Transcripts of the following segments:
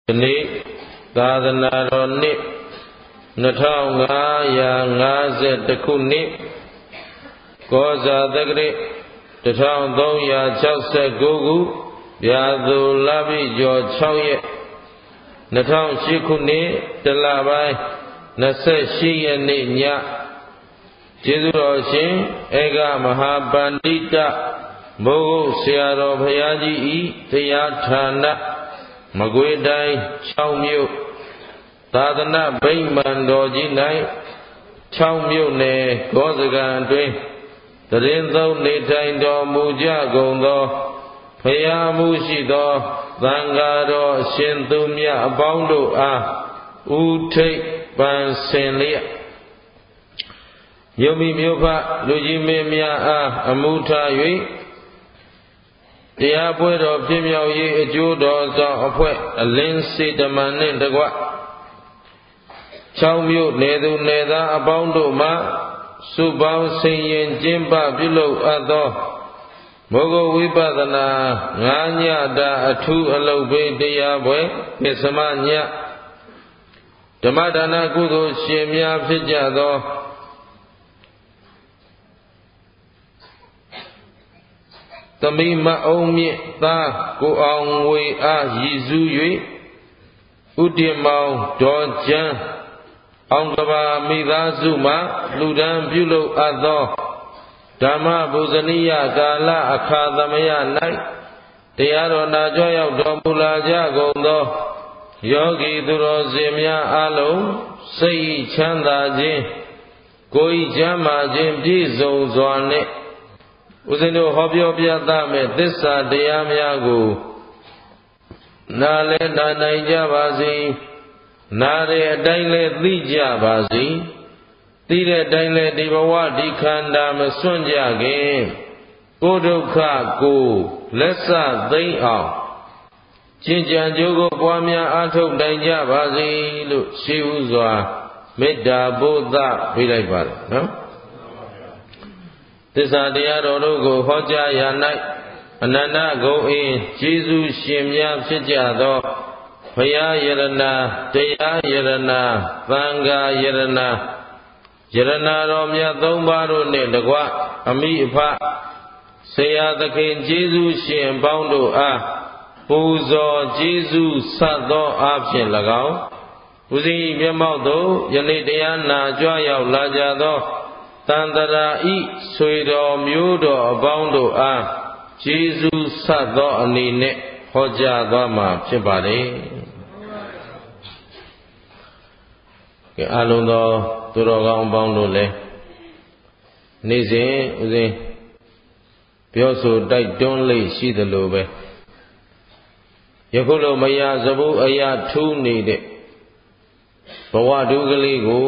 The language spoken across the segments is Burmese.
နေ့သာသနာတော်နှစ်2550ခုနှစ်ကောဇာတက္ကရာ1369ခုဗျာဒိုလပိကျော်6ရက်2008ခုနှစ်တလပိုင်း28ရက်နေ့ညကျေးဇူးတော်ရှင်ဧကမဟာပန္တိတမိုးကုတ်ဆရာတော်ဘုရားကြီးဤတရားဌာနမကွေးတိုင်း6မြို့သာသနာဗိမာန်တော်ကြီး၌6မြို့နယ်ကောစကံအတွင်းတရင်သုံးနေထိုင်တော်မူကြကုန်သောဘုရားမှုရှိသောသံဃာတော်အရှင်သူမြတ်အပေါင်းတို့အားဥထိပ်ပန်ဆင်လျက်မြို့မိမြို့ဖလူကြီးမင်းများအားအမှုထား၍တရားပွဲတော်ပြည့်မြောက်ရေးအကျိုးတော်ဆောင်အဖွဲ့အလင်းစေတမန်နှင့်တကွ6မြို့နယ်သူနယ်သားအပေါင်းတို့မှစုပေါင်းဆင်ရင်ကျင်းပပြုလုပ်အပ်သောမိုးကုတ်ဝိပဿနာ9ညတာအထူးအလုပ်ပေးတရားပွဲပစ္စမညဓမ္မဒါနကုသိုလ်ရှင်များဖြစ်ကြသောသမီးမအုံးမြင့်သားကိုအောင်ငွေအားရည်စူး၍ဥတ္တမောင်ဒေါ်ကျန်းအောင်ကဘာမိသားစုမှလူဒန်းပြုလုပ်အပ်သောဓမ္မဗုဇနိယကာလအခါသမယ၌တရားတော်နာကြွရောက်တော်မူလာကြကုန်သောယောဂီသူတော်စင်များအားလုံးစိတ်ချမ်းသာခြင်းကိုယ်ကျမ်းမာခြင်းပြည့်စုံစွာနှင့်ဦးဇင်းတို့ဟောပြောပြသမဲ့သစ္စာတရားများကိုနားလဲနာနိုင်ကြပါစေနားတဲ့အတိုင်းလဲသိကြပါစေသိတဲ့အတိုင်းလဲဒီဘဝဒီခန္ဓာမစွန့်ကြခင်ကိုယ်ဒုက္ခကိုလက်စသိမ့်အောင်ကျင့်ကြံကြိုးကိုပွားများအားထုတ်နိုင်ကြပါစေလို့ရှိဥစွာမေတ္တာပို့သပေးလိုက်ပါတယ်နော်သစ္စာတရားတော်တို့ကိုဟောကြားရာ၌အနန္တဂုဏ်အင်းကျေးဇူးရှင်များဖြစ်ကြသောဘုရားယရဏတရားယရဏသံဃာယရဏယရဏတော်မြတ်3ပါးတို့နှင့်တကွအမိအဖဆရာသခင်ကျေးဇူးရှင်ပေါင်းတို့အားပူဇော်ကျေးဇူးဆက်သောအားဖြင့်၎င်းဦးဇင်းမျက်မှောက်သို့ယနေ့တရားနာကြွရောက်လာကြသောတန်တရာဤဆွေတော်မျိုးတော်အပေါင်းတို့အားကျေးဇူးဆက်သောအနေနဲ့ဟောကြားသွားမှာဖြစ်ပါတယ်။ကဲအလုံးသောသူတော်ကောင်းအပေါင်းတို့လည်းနေ့စဉ်ဦးဇင်းပြောဆိုတိုက်တွန်းလေးရှိသလိုပဲယခုလိုမရစဘူးအရာထူးနေတဲ့ဘဝဒုက္ခလေးကို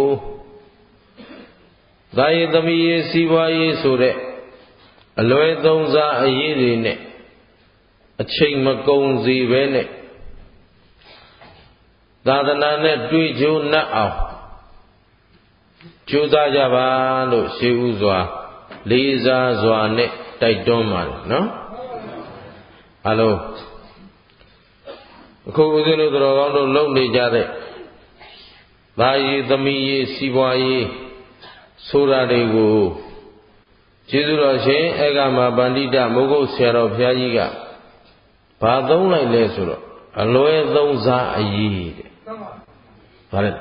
သာယသမီးရေးစီးပွားရေးဆိုတဲ့အလွယ်သုံးစားအရေးတွေနဲ့အချိန်မကုန်စီပဲနဲ့သာသနာနဲ့တွေ့ကြုံနှက်အောင်ကြိုးစားကြပါလို့ရှေးဥစွာလေးစားစွာနဲ့တိုက်တွန်းပါတယ်နော်အလုံးအခုဦးဇင်းတို့တော်ကောင်းတို့လုပ်နေကြတဲ့သာယသမီးရေးစီးပွားရေးဆိုတာတွေကိုကျေးဇူးတော်ရှင်ဧကမပန္တိတမိုးကုတ်ဆရာတော်ဘုရားကြီးကဘာသုံးလိုက်လဲဆိုတော့အလွယ်သုံးစားအရေးတဲ့ဗါလဲ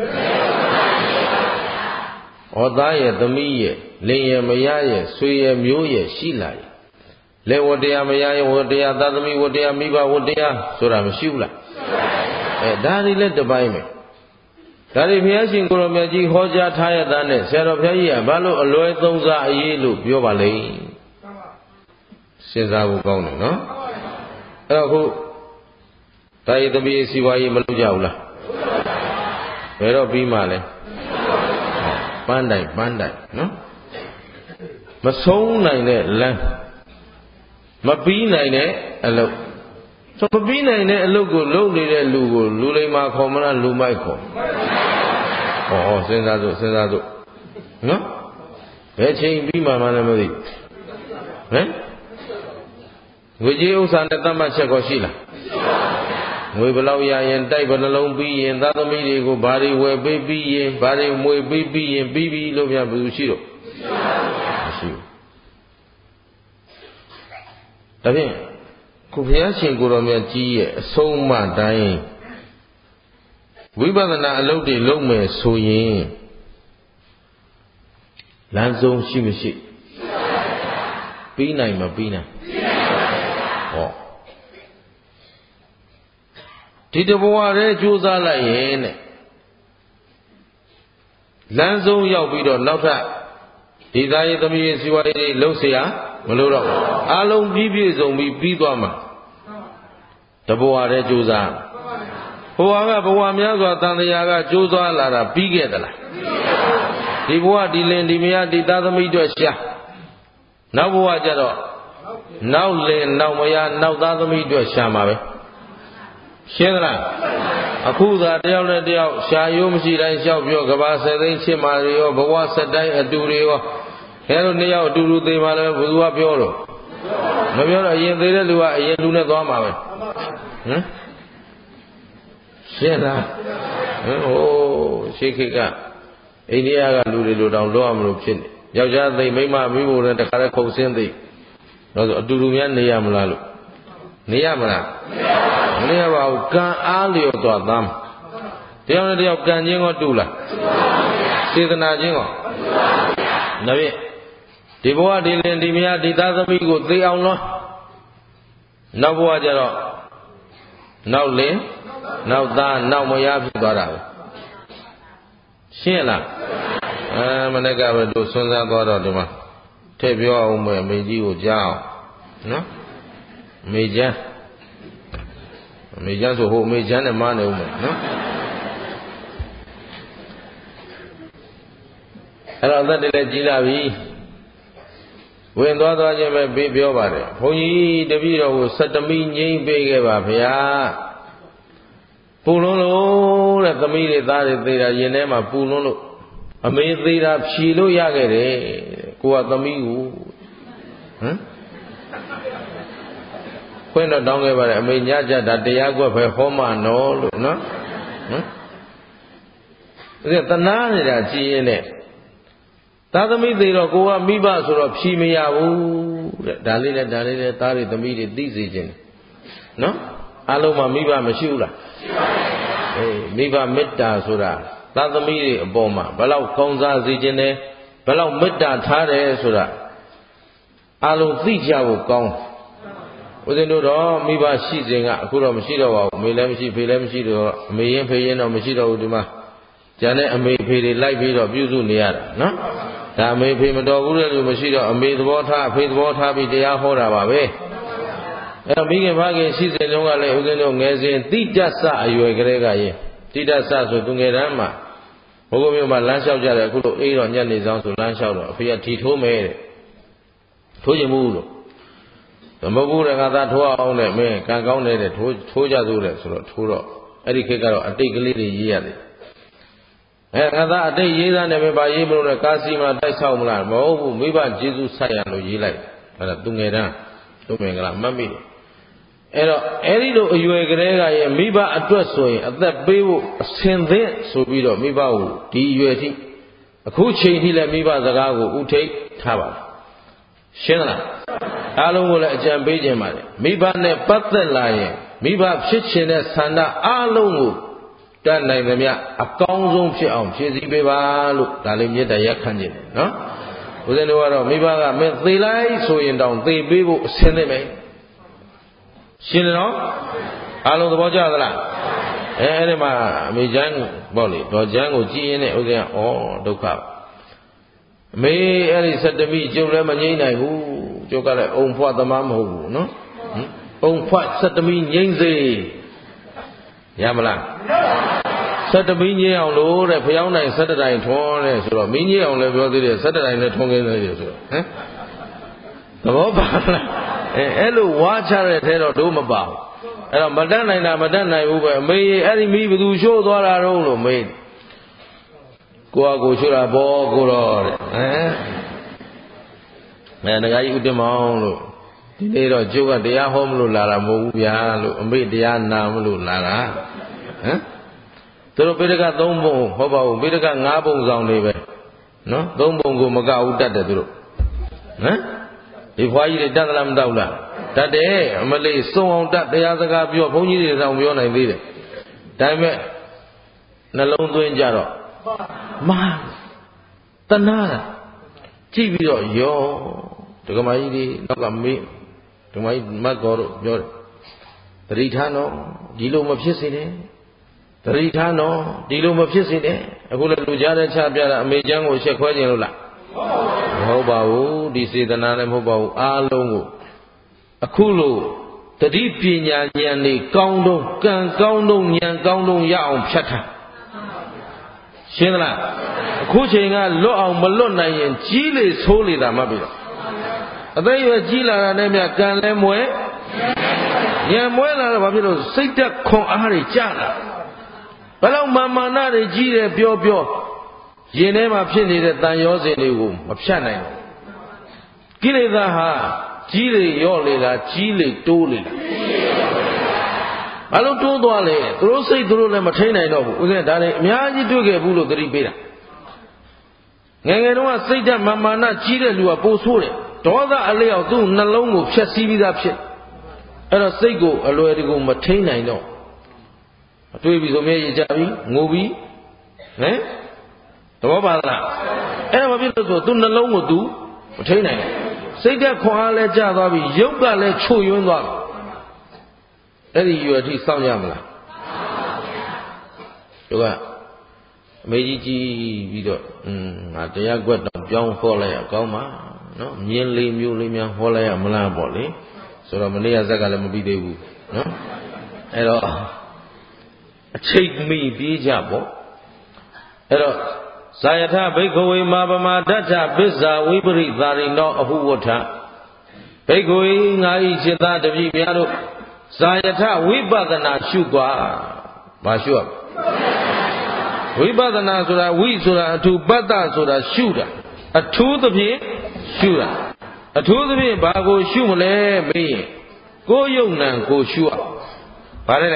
ဩသားရဲ့သမီးရဲ့လင်ရဲ့မယားရဲ့ဆွေရဲ့မျိုးရဲ့ရှိလာရဲ့လေဝတရားမယားရဲ့ဝတရားသာသမီဝတရားမိဘဝတရားဆိုတာမရှိဘူးလားဒါတွေလည်းတစ်ပိုင်းပဲဒါတွေဘုရားရှင်ကိုရောမြတ်ကြီးဟောကြားထားရတဲ့နဲ့ဆရာတော်ဘုရားကြီးကဘာလို့အလွယ်သုံးစားအရေးလို့ပြောပါလဲစဉ်းစားဖို့ကောင်းတယ်နော်အဲ့တော့ခုတာယသမီးစီဝါရေးမလုပ်ကြဘူးလားဘယ်တော့ပြီးမှလဲပန်းတိုင်နော်မဆုံးနိုင်တဲ့လမ်းမပြီးနိုင်တဲ့အလုပ်မပြီးနိုင်တဲ့အလုပ်ကိုလုပ်နေတဲ့လူကိုလူလိမ္မာခေါ်မလားလူမိုက်ခေါ်စဉ်းစားစို့နော်ဘယ်ချိန်ပြီးမှလည်းမသိဟမ်ငွေကြေးဥစ္စာနဲ့တတ်မှတ်ချက်ကောရှိလားငွေဘလောက်ရရင်တိုက်ဘနှလုံးပြီးရင်သားသမီးတွေကိုဘာတွေဝယ်ပေးပြီးရင်ဘာတွေမွေပေးပြီးရင်ပြီးပြီလို့ပြန်ဘူးရှိတော့မရှိဘူးဒါဖြင့်ခုဘုရားရှင်ကိုယ်တော်မြတ်ကြီးရဲ့အဆုံးအမတိုင်းဝိပဿနာအလုပ်တွေလုပ်မယ်ဆိုရင်လမ်းဆုံးရှိမရှိပြီးနိုင်မပြီးနိုင်ဟောဒီတဘဝတည်းကြိုးစားလိုက်ရင်တဲ့လမ်းဆုံးရောက်ပြီးတော့နောက်ထပ်ဒီသားရေးသမီးရေးစီဝါရေးလှုပ်เสียမလို့တော့အလုံးပြည့်ပြည့်စုံပြီးပြီးသွားမှာတဘဝတည်းကြိုးစားဘဝကဘဝများစွာတန်တရားကကြိုးစားလာတာပြီးခဲ့သလားဒီဘဝဒီလင်ဒီမယားဒီသားသမီးတို့ရှာနောက်ဘဝကျတော့နောက်လင်နောက်မယားနောက်သားသမီးတို့ရှာမှာပဲရှင်းသလားအခုသာတယောက်နဲ့တယောက်ရှာရိုးမရှိတိုင်းလျှောက်ပြောကဘာဆက်သိန်းချစ်မာတွေရောဘဝဆက်တိုင်းအတူတွေရောအဲလိုနှစ်ယောက်အတူတူသိမှလည်းဘယ်သူကပြောတော့မပြောတော့အရင်သေးတဲ့လူကအရင်လူနဲ့သွားမှာပဲဟမ်ရှင်းလားဟိုရှိခိကအိန္ဒိယကလူတွေလိုတောင်လွတ်အောင်မလို့ဖြစ်နေယောက်ျားသိမိန်းမမိဖို့နဲ့တခါတည်းခုန်ဆင်းသိတော့ဆိုအတူတူများနေရမလားလို့နေရမလားမနေရပါဘူးကံအားလျော်သွားသားတယောက်နဲ့တယောက်ကံချင်းကိုတူလားစေတနာချင်းကိုဒါဖြင့်ဒီဘဝဒီလင်ဒီမယားဒီသားသမီးကိုသိအောင်လို့နောက်ဘဝကျတော့နောက်လင်နောက်သားနောက်မယားဖြစ်သွားတာပဲရှင်းလားမနေ့ကပဲတို့ဆွမ်းစားသွားတော့ဒီမှာထည့်ပြောအောင်မယ်မိကြီးကိုကြားအောင်နော်မိချမ်းဆိုဟိုမိချမ်းနဲ့မနေဦးမယ်နော်အဲ့တော့အသက်တည်းလည်းကြီးလာပြီဝင်သွားခြင်းပဲပြီးပြောပါတယ်ဘုန်းကြီးတပည့်တော်ကို17မိငိမ့်ပေးခဲ့ပါဗျာပူလွန်းလို့တဲ့သမီးတွေသားတွေသေးတာရင်ထဲမှာပူလွန်းလို့အမေသေးတာဖြီလို့ရခဲ့တယ်ကိုကသမီးကိုဟမ်ခွင့်တော့တောင်းခဲ့ပါတယ်အမေညကြတာတရားကွက်ပဲဟောမှနော်လို့နော်ဟမ်အဲ့ဒါတနာနေတာကြည်ရင်နဲ့သားသမီးသေးတော့ကိုကမိဘဆိုတော့ဖြီမရဘူးတဲ့ဒါလေးနဲ့သားတွေသမီးတွေသိစေခြင်းနော်အလုံးမှာမိဘမရှိဘူးလားရှိပါဘူးမိဘမေတ္တာဆိုတာသားသမီးတွေအပေါ်မှာဘလောက်ကောင်းစားစေခြင်းနဲ့ဘလောက်မေတ္တာထားတယ်ဆိုတာအလုံးသိကြဖို့ကောင်းဦးဇင်းတို့တော့မိဘရှိစဉ်ကအခုတော့မရှိတော့ပါဘူးမေလည်းမရှိဖေလည်းမရှိတော့အမေရင်ဖေရင်တော့မရှိတော့ဘူးဒီမှာကျန်တဲ့အမေဖေတွေလိုက်ပြီးတော့ပြုစုနေရတာနော်ဒါအမေဖေမတော်ဘူးတဲ့လူမရှိတော့အမေသဘောထားအဖေသဘောထားပြီးတရားဟောတာပါပဲအဲ့တော့မိခင်ဖခင်ရှိစဉ်တုန်းကလည်းဦးဇင်းတို့ငယ်စဉ်တိတ္တဆအရွယ်ကလေးကရင်တိတ္တဆဆိုသူငယ်တန်းမှာဘုရားမျိုးမှာလမ်းလျှောက်ကြတယ်အခုလိုအေးတော့ညနေဆောင်ဆိုလမ်းလျှောက်တော့အဖေကထီထိုးမယ်တဲ့ထိုးရင်ဘူးလို့မဟုတ်ဘူးတဲ့ငါသားထိုးအောင်တဲ့မင်းကံကောင်းတဲ့ထိုးကြသို့တဲ့ဆိုတော့ထိုးတော့အဲ့ဒီခေတ်ကတော့အတိတ်ကလေးတွေရေးရတယ်ငါသားအတိတ်ရေးသားနေမပါရေးမလို့တဲ့ကာစီမှာတိုက်ဆောက်မလားမဟုတ်ဘူးမိဘကျေးဇူးဆက်ရလို့ရေးလိုက်အဲ့ဒါသူငယ်တန်းသူမင်္ဂလာမှတ်မိတယ်အဲ့တော့အဲ့ဒီလိုအရွယ်ကလေးကရဲ့မိဘအတွက်ဆိုရင်အသက်ပေးဖို့အစင်သင့်ဆိုပြီးတော့မိဘကိုဒီအရွယ်ထိအခုချိန်ထိလည်းမိဘစကားကိုဥထိတ်ထားပါရှင်းလားအားလုံးကိုလည်းအကြံပေးခြင်းပါတယ်မိဘနဲ့ပတ်သက်လာရင်မိဘဖြစ်ခြင်းတဲ့ဆန္ဒအားလုံးကိုတတ်နိုင်သမျှအကောင်းဆုံးဖြစ်အောင်ဖြည့်ဆည်းပေးပါလို့ဒါလေးမေတ္တာရက်ခံခြင်းတယ်နော်ဦးဇင်းတို့ကတော့မိဘကမင်းသေလိုက်ဆိုရင်တောင်သေပေးဖို့အစင်သင့်မယ်ရှင်းတယ်နော်အားလုံးသဘောကျသလားအဲ့ဒီမှာအမေချမ်းပေါ့လေဒေါ်ချမ်းကိုကြည်ရင်နဲ့ဥစဉ်ကဩဒုက္ခအမေအဲ့ဒီ17မိကျုပ်လည်းမငြိမ့်နိုင်ဘူးကျုပ်ကလည်းအုံဖွားသမားမဟုတ်ဘူးနော်အုံဖွား17မိငြိမ့်စေရမလား17မိငြိမ့်အောင်လို့တဲ့ဖျောင်းနိုင်17တိုင်ထွန်းတဲ့ဆိုတော့မိငြိမ့်အောင်လည်းပြောသေးတယ်17တိုင်လည်းထွန်းခင်းသေးတယ်ဆိုတော့ဟမ်သဘောပါလားအဲ့လိုဝါချတဲ့ထဲတော့တို့မပါဘူးအဲ့တော့မတတ်နိုင်တာမတတ်နိုင်ဘူးပဲအမေအဲ့ဒီမိဘသူရှိုးသွားတာတော့လို့မေးကိုကကိုရှိုးတာဘောကိုတော့တဲ့ဟမ်ငါကြီးဥတ္တမောင်လို့ဒီနေ့တော့ကျုပ်ကတရားဟောမလို့လာတာမဟုတ်ဘူးဗျာလို့အမေတရားနာမလို့လာတာဟမ်သူတို့ပိဋက3ပုံဟုတ်ပါဘူးပိဋက5ပုံဆောင်နေပဲနော်3ပုံကိုမကဘူးတတ်တယ်သူတို့ဟမ်ဒီဖွားကြီးတွေတတ်သလားမတတ်ဘူးလားတတ်တယ်အမလေးစုံအောင်တတ်တရားစကားပြောဘုန်းကြီးတွေဆောင်ပြောနိုင်သေးတယ်ဒါပေမဲ့နှလုံးသွင်းကြတော့မာတဏှာကြည့်ပြီးတော့ယောဒကမကြီးတွေနောက်ကမေးဒကမကြီးမတ်တော်တို့ပြောတယ်တတိထားတော့ဒီလိုမဖြစ်စေနဲ့တတိထားတော့ဒီလိုမဖြစ်စေနဲ့အခုလည်းလူကြားတဲ့ချပြတာအမေချမ်းကိုရှက်ခွဲခြင်းလို့လားမဟုတ်ပါဘူးဒီစေတနာလည်းမဟုတ်ပါဘူးအားလုံးကိုအခုလိုတတိပညာဉာဏ်တွေကောင်းတော့ကံကောင်းတော့ဉာဏ်ကောင်းတော့ရအောင်ဖြတ်ထားရှင်းသလားအခုချိန်ကလွတ်အောင်မလွတ်နိုင်ရင်ကြီးလေဆိုးလေတာမှတ်ပြီတော့အသိရွယ်ကြီးလာတာနဲ့မြကံလဲမွဲဉာဏ်မွဲလာတော့ဘာဖြစ်လို့စိတ်သက်ခွန်အားတွေကျလာဘယ်လောက်မာနတွေကြီးတယ်ပြောရင်ထဲမှာဖြစ်နေတဲ့တန်ရောစင်တွေကိုမဖြတ်နိုင်ဘူးကိလေသာဟာကြီးလေရော့လေလားကြီးလေတိုးလေလားဘာလို့တိုးသွားလဲသူတို့စိတ်သူတို့လည်းမထိန်နိုင်တော့ဘူးဦးဇင်းဒါလည်းအများကြီးတွေ့ခဲ့ဘူးလို့သတိပေးတာငယ်ငယ်တုန်းကစိတ်ဓာတ်မာနကြီးတဲ့လူကပိုဆိုးတယ်ဒေါသအလျောက်သူ့နှလုံးကိုဖျက်ဆီးပြီးသားဖြစ်အဲ့တော့စိတ်ကိုအလွယ်တကူမထိန်နိုင်တော့အတွေ့ပြီဆိုမျက်ရည်ကျပြီငိုပြီဟမ်သဘောပါလားအဲ့တော့ဘာဖြစ်လို့ဆိုသူ့နှလုံးကိုသူမထိန်နိုင်ဘူးစိတ်ဓာတ်ခွန်အားလည်းကျသွားပြီရုပ်ကလည်းချို့ယွင်းသွားပြီအဲ့ဒီရွယ်ထိစောင့်ရမလားတို့ကအမေကြီးကြည့်ပြီးတော့ငါတရားကွက်တော့ပြောင်းဟောလိုက်ရကောင်းပါနော်မြင်းလေးမျိုးလေးများဟောလိုက်ရမလားပေါ့လေဆိုတော့မနေ့ကဇက်ကလည်းမပြီးသေးဘူးနော်အဲ့တော့အချိတ်မိပြေးကြပေါ့အဲ့တော့ဇာယထဘိက္ခဝေမာပမာဒဋ္ဌပစ္စာဝိပရိသာရိနောအဟုဝဋ္ဌဘိက္ခဝေငါဤจิตတပည့်များတို့ဇာယထဝိပဿနာရှုกว่าဘာရှုရဝိပဿနာဆိုတာဝိဆိုတာအထူပတ္တဆိုတာရှုတာအထူးသဖြင့်ရှုတာအထူးသဖြင့်ဘာကိုရှုမလဲမေးရင်ကိုယ်ယုံနံကိုရှုရဘာလဲ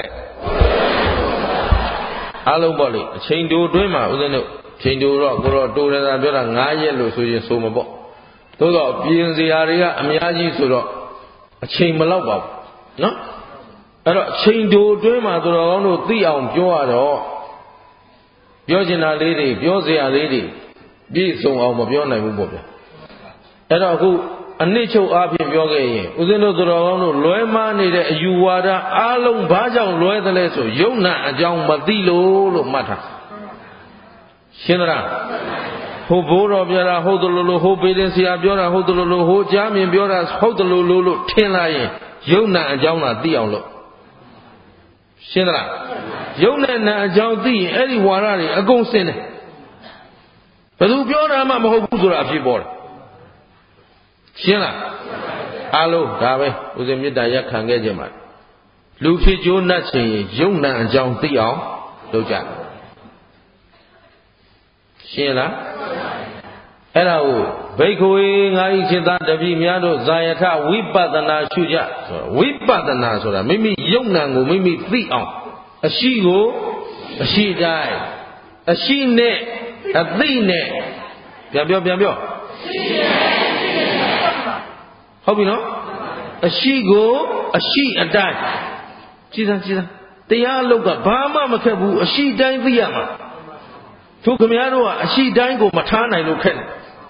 အားလုံးပေါ့လေအချိန်တိုတွင်းမှာဦးဇင်းတို့ချိန်တိုတော့ကိုတော့တိုတယ်သာပြောတာ9ရက်လို့ဆိုရင်ဆိုမပေါ့သို့တော့ပြင်စရာတွေကအများကြီးဆိုတော့အချိန်မလောက်ပါဘူးနော်အဲ့တော့အချိန်တိုတွင်းမှာသူတော်ကောင်းတို့သိအောင်ပြောရတော့ပြောချင်တာလေးတွေပြောစရာလေးတွေပြည့်စုံအောင်မပြောနိုင်ဘူးပေါ့ဗျာအဲ့တော့အခုအနစ်ချုပ်အားဖြင့်ပြောခဲ့ရင်ဦးဇင်းတို့သူတော်ကောင်းတို့လွဲမှားနေတဲ့အယူဝါဒအားလုံးဘာကြောင့်လွဲသလဲဆိုယုံနာအကြောင်းမသိလို့မှတ်ထားရှင်းသလားဟိုဘိုးတော်ပြောတာဟုတ်တယ်လို့ဟိုပေတင်ဆရာပြောတာဟုတ်တယ်လို့ဟိုကြားမြင်ပြောတာဟုတ်တယ်လို့ထင်လာရင်ယုံနာအကြောင်းသာသိအောင်လို့ရှင်းသလားယုံနဲ့နာအကြောင်းသိရင်အဲ့ဒီဝါဒတွေအကုန်စင်တယ်ဘယ်သူပြောတာမှမဟုတ်ဘူးဆိုတာအဖြစ်ပေါ်တယ်ရှင်းလားအားလုံးဒါပဲဦးဇင်းမေတ္တာရက်ခံခဲ့ခြင်းပါလူဖြစ်ကျိုးနှက်ခြင်းယုံနာအကြောင်းသိအောင်လုပ်ကြရှင်းလားအဲ့ဒါကိုဘိက္ခဝေငါဤจิตတပည့်များတို့ဇာယထဝိပဿနာရှုကြဆိုဝိပဿနာဆိုတာမိမိယုံနာကိုမိမိသိအောင်အရှိကိုအရှိတိုင်းအရှိနဲ့အသိနဲ့ပြန်ပြောဟုတ်ပြီနော်အရှိကိုအရှိအတိုင်းကြည်စမ်းတရားအလုပ်ကဘာမှမခက်ဘူးအရှိတိုင်းသိရမှာသူခမည်းတော်ကအရှိတိုင်းကိုမထားနိုင်လို့ခက်တယ်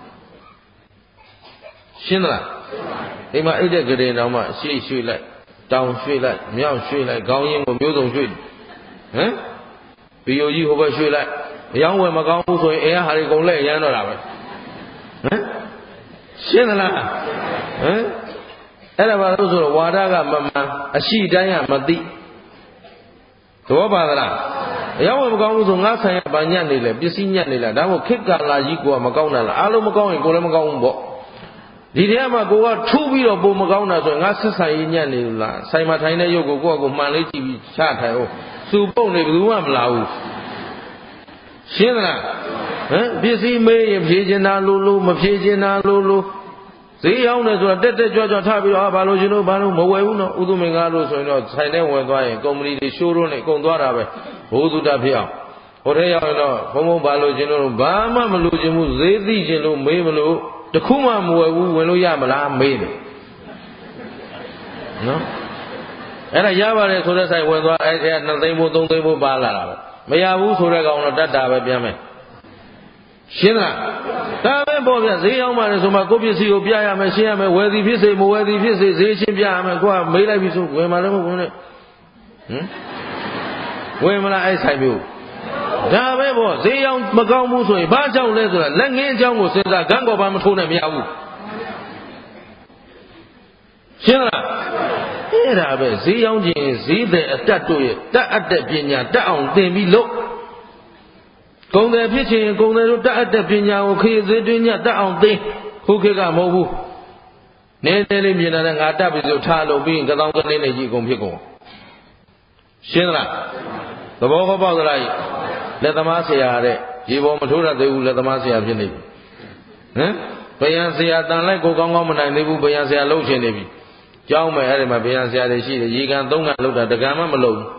ရှင်းသလားအိမ်မှာအိတ်တဲ့ကလေးတောင်မှရှေ့ရွှေ့လိုက်တောင်ရွှေ့လိုက်မြောက်ရွှေ့လိုက်ခေါင်းရင်းကိုမျိုးစုံရွှေ့ဟမ်ဘီယိုကြီးဟိုဘက်ရွှေ့လိုက်အယောင်းဝယ်မကောင်းဘူးဆိုရင်အဲဟာတွေကုန်လက်ရမ်းတော့တာပဲဟမ်ရှင်းသလားဟမ်အဲ့ဒါဘာလို့ဆိုတော့ဝါဒကမမှန်အရှိတိုင်းကမသိသဘောပါသလားအယောင်းဝယ်မကောင်းဘူးဆိုငါဆိုင်ရဘာညံ့နေလဲပစ္စည်းညံ့နေလားဒါမို့ခေတ်ကာလကြီးကိုကမကောင်းတာလားအားလုံးမကောင်းရင်ကိုယ်လည်းမကောင်းဘူးပေါ့ဒီထဲမှာကိုကထူးပြီးတော့ပုံမကောင်းတာဆိုရင်ငါဆက်ဆံရေးညံ့နေလားဆိုင်မှာထိုင်တဲ့ရုပ်ကိုကိုယ့်အကိုမှန်လေးကြည့်ပြီးချထိုင်အောင်စူပုတ်နေဘယ်သူမှမလာဘူးရှင်းသလားဟမ်ပစ္စည်းမေးရင်ဖြေချင်တာလို့မဖြေချင်တာလို့ဈေးရောက်နေဆိုတာတက်တက်ကြွကြွထားပြီးတော့ဘာလို့ရှင်တို့ဘာလို့မဝယ်ဘူးနော်ဥဒုမင်္ဂလာလို့ဆိုရင်တော့ဆိုင်ထဲဝင်သွားရင်ကုမ္ပဏီတွေရှိုးရုံးနဲ့ကုန်သွားတာပဲဘိုးသုတဖြစ်အောင်ဟိုထဲရောက်ရင်တော့ဘုံဘုံဘာလို့ရှင်တို့ဘာမှမလို့ခြင်းဘူးဈေးသိခြင်းလို့မေးမလို့တခုမှမဝယ်ဘူးဝင်လို့ရမလားမေးတယ်နော်အဲ့ဒါရပါတယ်ဆိုတဲ့ဆိုင်ဝင်သွားအဲ့ဒါ2သိန်းဖို့3သိန်းဖို့ပါလာတာပဲမရဘူးဆိုတဲ့ကောင်တော့တတ်တာပဲပြန်မယ်ရှင်းလားဒါပဲပေါ့ဗျဈေးရောက်မှလည်းဆိုမှကိုပစ္စည်းကိုပြရမယ်ရှင်းရမယ်ဝယ်သည်ဖြစ်စေမဝယ်သည်ဖြစ်စေဈေးရှင်းပြရမယ်ကိုကမေးလိုက်ပြီဆိုဝင်မှလည်းမဝင်နဲ့ဝင်မလားအဲ့ဆိုင်မျိုးဒါပဲပေါ့ဈေးရောက်မကောင်းဘူးဆိုရင်ဘာကြောင့်လဲဆိုတာလက်ငင်းအကြောင်းကိုစဉ်းစားဂန်းကော်ပါမထိုးနဲ့မရဘူးရှင်းလားအဲ့ဒါပဲဈေးရောက်ခြင်းဈေးတဲ့အတတ်တို့ရဲ့တတ်အပ်တဲ့ပညာတတ်အောင်သင်ပြီးလို့ကုန်တယ်ဖြစ်ခြင်းကုန်တယ်တို့တတ်အပ်တဲ့ပညာကိုခေဈေးတွင်းညတတ်အောင်သိခုခေတ်ကမဟုတ်ဘူးနည်းနည်းလေးမြင်လာတဲ့ငါတတ်ပြီဆိုထားလို့ပြီးရင်ကသောင်းကလေးနဲ့ကြီးကုန်ဖြစ်ကုန်ရှင်းလားသဘောပေါက်သလားလက်သမားဆရာတဲ့ရေပေါ်မထိုးရသေးဘူးလက်သမားဆရာဖြစ်နေပြီဟမ်ဗျာဆရာတန်လိုက်ကိုကောင်းကောင်းမနိုင်သေးဘူးဗျာဆရာလှုပ်ရှင်နေပြီကြောင်းမယ်အဲ့ဒီမှာဗျာဆရာတွေရှိတယ်ရေကန်3ကန်လှုပ်တာတကန်မှမလှုပ်ဘူး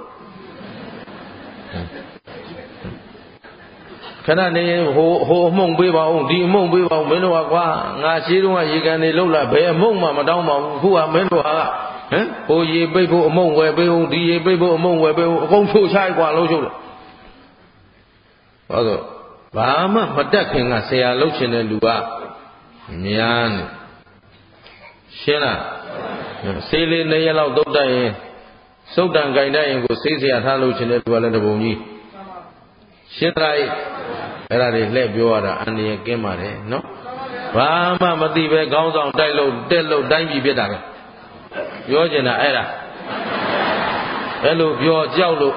ခဏနေဟိုအမှုန့်ပေးပါဦးဒီအမှုန့်ပေးပါဦးမင်းတို့ကကွာငါရှိတုန်းကရေကန်တွေလှုပ်လာဘယ်အမှုန့်မှမတောင်းပါဘူးအခုကမင်းတို့ဟာဟိုရေပိတ်ဖို့အမှုန့်ဝယ်ပေးဦးဒီရေပိတ်ဖို့အမှုန့်ဝယ်ပေးဦးအကုန်ချို့ချိုက်ကွာလှုပ်ချို့လို့ဟောဆိုဘာမှမတက်ခင်ကဆရာလှုပ်ရှင်တဲ့လူကများနေရှင်းလားဆေးလေး2ရက်လောက်တုတ်တက်ရင်စုတ်တန်ကြိုင်တတ်ရင်ကိုဆေးဆရာထားလှုပ်ရှင်တဲ့လူကလည်းတပုံကြီးရှင်းလားအဲ့ဒါတွေလှည့်ပြောရတာအန္တရာယ်ကင်းပါတယ်နော်ဘာမှမသိပဲခေါင်းဆောင်တိုက်လို့တက်လို့တိုင်းပြည်ဖြစ်တာပဲပြောချင်တာအဲ့ဒါအဲ့လိုပြောကြောက်လို့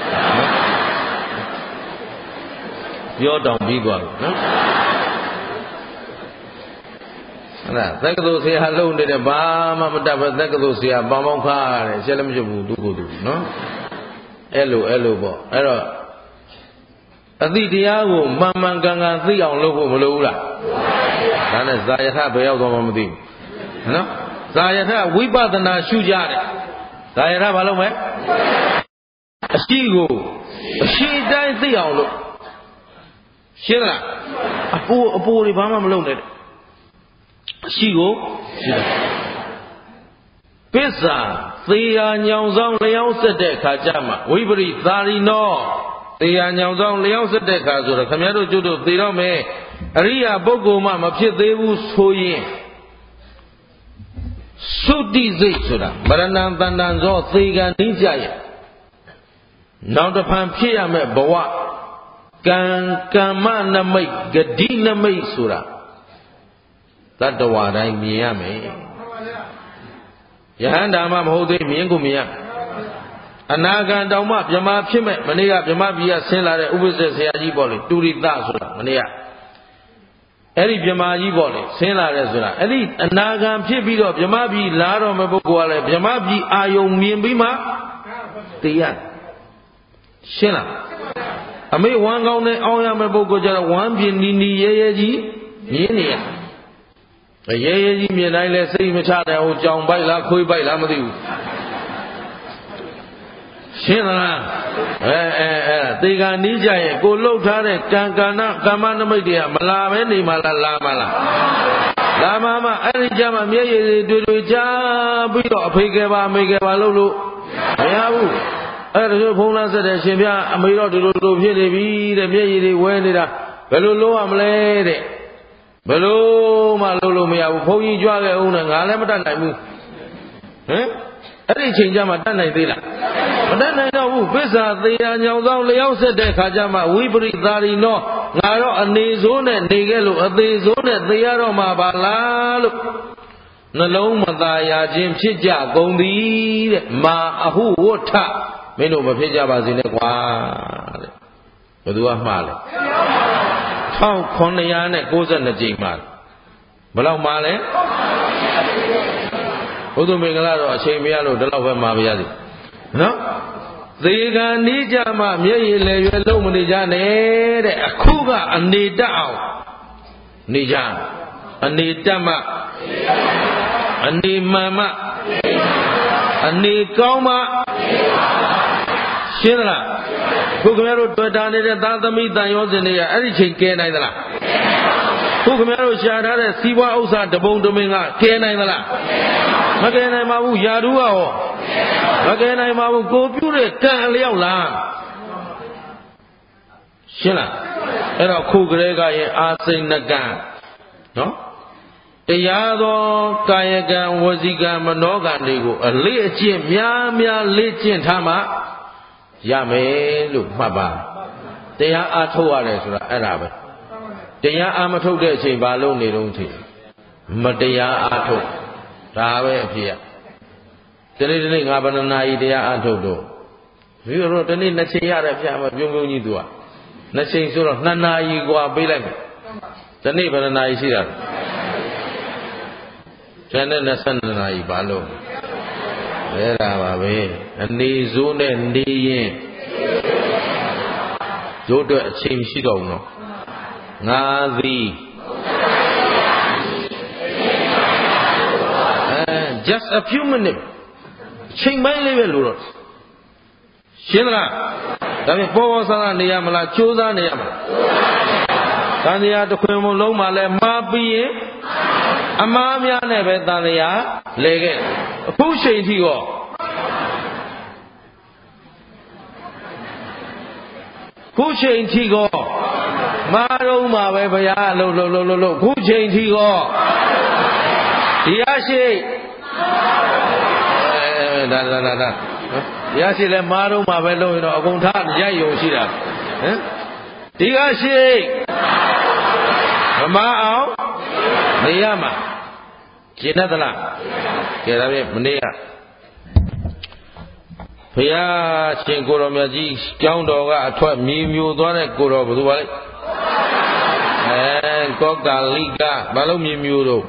ပြောတောင်ပြီးသွားပြီနော်အဲ့ဒါသက္ကသိုလ်ဆရာလုံနေတဲ့ဘာမှမတတ်ပဲသက္ကသိုလ်ဆရာပေါင်းပေါင်းခါရတယ်ရှက်လည်းမရှက်ဘူးသူကိုယ်သူနော်အဲ့လိုပေါ့အဲ့တော့အသိတရားကိုမှန်မှန်ကန်ကန်သိအောင်လုပ်ဖို့မလိုဘူးလားဒါနဲ့ဇာယထဘယ်ရောက်သွားမှမသိဘူးနော်ဇာယထဝိပဿနာရှုကြတယ်ဇာယထဘာလုပ်မလဲအရှိကိုအရှိတိုင်းသိအောင်လုပ်ရှင်းလားအပူတွေဘာမှမလုပ်နဲ့အရှိကိုရှင်းတယ်ပစ္စာသေယာညောင်ဆောင်လျောင်းဆက်တဲ့ခါကျမှဝိပရိသာရိနောသေယာညောင်ဆောင်လျောင်းဆက်တဲ့ခါဆိုတော့ခင်ဗျားတို့ကျွတ်တို့သေတော့မယ်အရိယာပုဂ္ဂိုလ်မှမဖြစ်သေးဘူးဆိုရင်သုတိစိတ်ဆိုတာမရဏံတဏ္ဍံသောသေကံနှင်းကြရဲ့နောက်တစ်ဖန်ဖြစ်ရမယ့်ဘဝကံကမ္မနမိတ်ဂတိနမိတ်ဆိုတာတတ္တဝါတိုင်းမြင်ရမယ်ယဟန္တာမှမဟုတ်သေးမြင်ကိုမြင်ရအနာဂံတောင်မှဗြဟ္မာဖြစ်မဲ့မနေ့ကဗြဟ္မာပြည်ကဆင်းလာတဲ့ဥပ္ပဇ္ဇဆရာကြီးပေါ့လေတူရိတဆိုတာမနေ့ကအဲ့ဒီဗြဟ္မာကြီးပေါ့လေဆင်းလာတဲ့ဆိုတာအဲ့ဒီအနာဂံဖြစ်ပြီးတော့ဗြဟ္မာပြည်လာတော့မဲ့ပုဂ္ဂိုလ်ကလည်းဗြဟ္မာပြည်အာယုံမြင်ပြီးမှသိရရှင်းလားအမေဝမ်းကောင်းနဲ့အောင်းရမဲ့ပုဂ္ဂိုလ်ကျတော့ဝမ်းပြင်းနီနီရဲရဲကြီးမြင်နေရရဲရဲကြီးမြင်တိုင်းလဲစိတ်မချတဲ့ဟိုကြောင်ပိုက်လားခွေးပိုက်လားမသိဘူးရှင်းလားသေကံနီးကြရင်ကိုလှုပ်ထားတဲ့ကံကဏ္ဍကမ္မနမိတ်တွေကမလာပဲနေမှလားလာမှလားလာမှအဲ့ဒီကြမှာမျက်ရည်တွေတွေ့ချပြီးတော့အဖေကဲပါအမေကဲပါလှုပ်လို့မရဘူးအဲ့ဒါဆိုဖုံးလားဆက်တဲ့ရှင်ပြအမေတော့ဒီလိုဖြစ်နေပြီတဲ့မျက်ရည်တွေဝဲနေတာဘယ်လိုလုပ်ရမလဲတဲ့ဘယ်လိုမှလုပ်လို့မရဘူးဘုန်းကြီးကြွခဲ့အောင်နဲ့ငါလည်းမတတ်နိုင်ဘူးဟမ်အဲ့ဒီချိန်ကျမှတတ်နိုင်သေးလားမတတ်နိုင်တော့ဘူးပစ္စာသေယာညောင်ဆောင်လျောက်ဆက်တဲ့ခါကျမှဝိပရိသာရိနောငါတော့အနေဆိုးနဲ့နေခဲ့လို့အသေးဆိုးနဲ့သေရတော့မှပါလားလို့နှလုံးမသာယာခြင်းဖြစ်ကြကုန်သည်တဲ့မာအဟုဝဋ္ဌမင်းတို့မဖြစ်ကြပါစေနဲ့ကွာတဲ့ဘယ်သူကမှားလဲ1992ကြိမ်မှာဘယ်လောက်မှားလဲဘုသူမင်္ဂလာတော့အချိန်မရလို့ဒီလောက်ပဲမှာပါရသည်နော်သေကံနီးကြမှမျက်ရည်လည်းရွယ်လုံးမနေကြနဲ့တဲ့အခုကအနေတတ်အောင်နေကြအနေတတ်မှအနေမှန်မှအနေကောင်းမှရှင်းသလားခုခင်ဗျားတို့တွေ့တာနေတဲ့သာသမီတန်ရောစင်တွေကအဲ့ဒီချိန်ကဲနိုင်သလားခုခင်ဗျားတို့ရှာထားတဲ့စီးပွားဥစ္စာတပုံတမင်ကကဲနိုင်သလားမကဲနိုင်ပါဘူးယာဓုကဟောမကဲနိုင်ပါဘူးကိုပြုတဲ့ကံအလျောက်လားရှင်းလားအဲ့တော့ခုကလေးကရင်အာစိဏကံနော်တရားသောကာယကံဝစီကံမနောကံတွေကိုအလေးအကျင့်များများလေ့ကျင့်ထားမှရမယ်လို့မှတ်ပါတရားအားထုတ်ရတယ်ဆိုတာအဲ့ဒါပဲတရားအားမထုတ်တဲ့အချိန်ဘာလို့နေတော့ထင်မတရားအားထုတ်ဒါပဲအဖြစ်ရဒီနေ့ငါဘယ်နှနာရီတရားအားထုတ်တော့ပြီးတော့ဒီနေ့နှစ်ချိန်ရတယ်ဖျားမပြုံးပြုံးကြီးသူကနှစ်ချိန်ဆိုတော့2နာရီกว่าပေးလိုက်မယ်ဒီနေ့ဘယ်နှနာရီရှိတာကျန်တဲ့22နာရီဘာလို့အဲ့ဒါပါပဲအနေစိုးနဲ့နေရင်တို့အတွက်အချိန်ရှိတော့ဘူးနော်ငါသည်just a few minutes ချိန်ပိုင်းလေးပဲလို့တော့ရှင်းသလားဒါပေမဲ့ပေါ်ပေါ်ဆန်းဆန်းနေရမလားကြိုးစားနေရမလားတန်တရားတစ်ခွင်မလုံးမှလည်းမှားပြီးရင်အမှားများနဲ့ပဲတန်တရားလဲခဲ့အခုချိန်ထိရောခုချိန်ထိကောမားတော့မှာပဲဘုရားလှုပ်ခုချိန်ထိကောဒီရရှိဒါရရှိလဲမားတော့မှာပဲလို့ရင်တော့အကုန်ထားရိုက်ယုံရှိတာဟမ်ဒီကရှိမမအောင်နေရမှာကျင်တတ်သလားကဲဒါဖြင့်မနေ့ကဘုရားရှင်ကိုတော်မြတ်ကြီးကျောင်းတော်ကအထွက်မြေမျိုးသွားတဲ့ကိုတော်ဘယ်သူပါလဲကောကာလိကဘာလို့မြေမျိုးတော့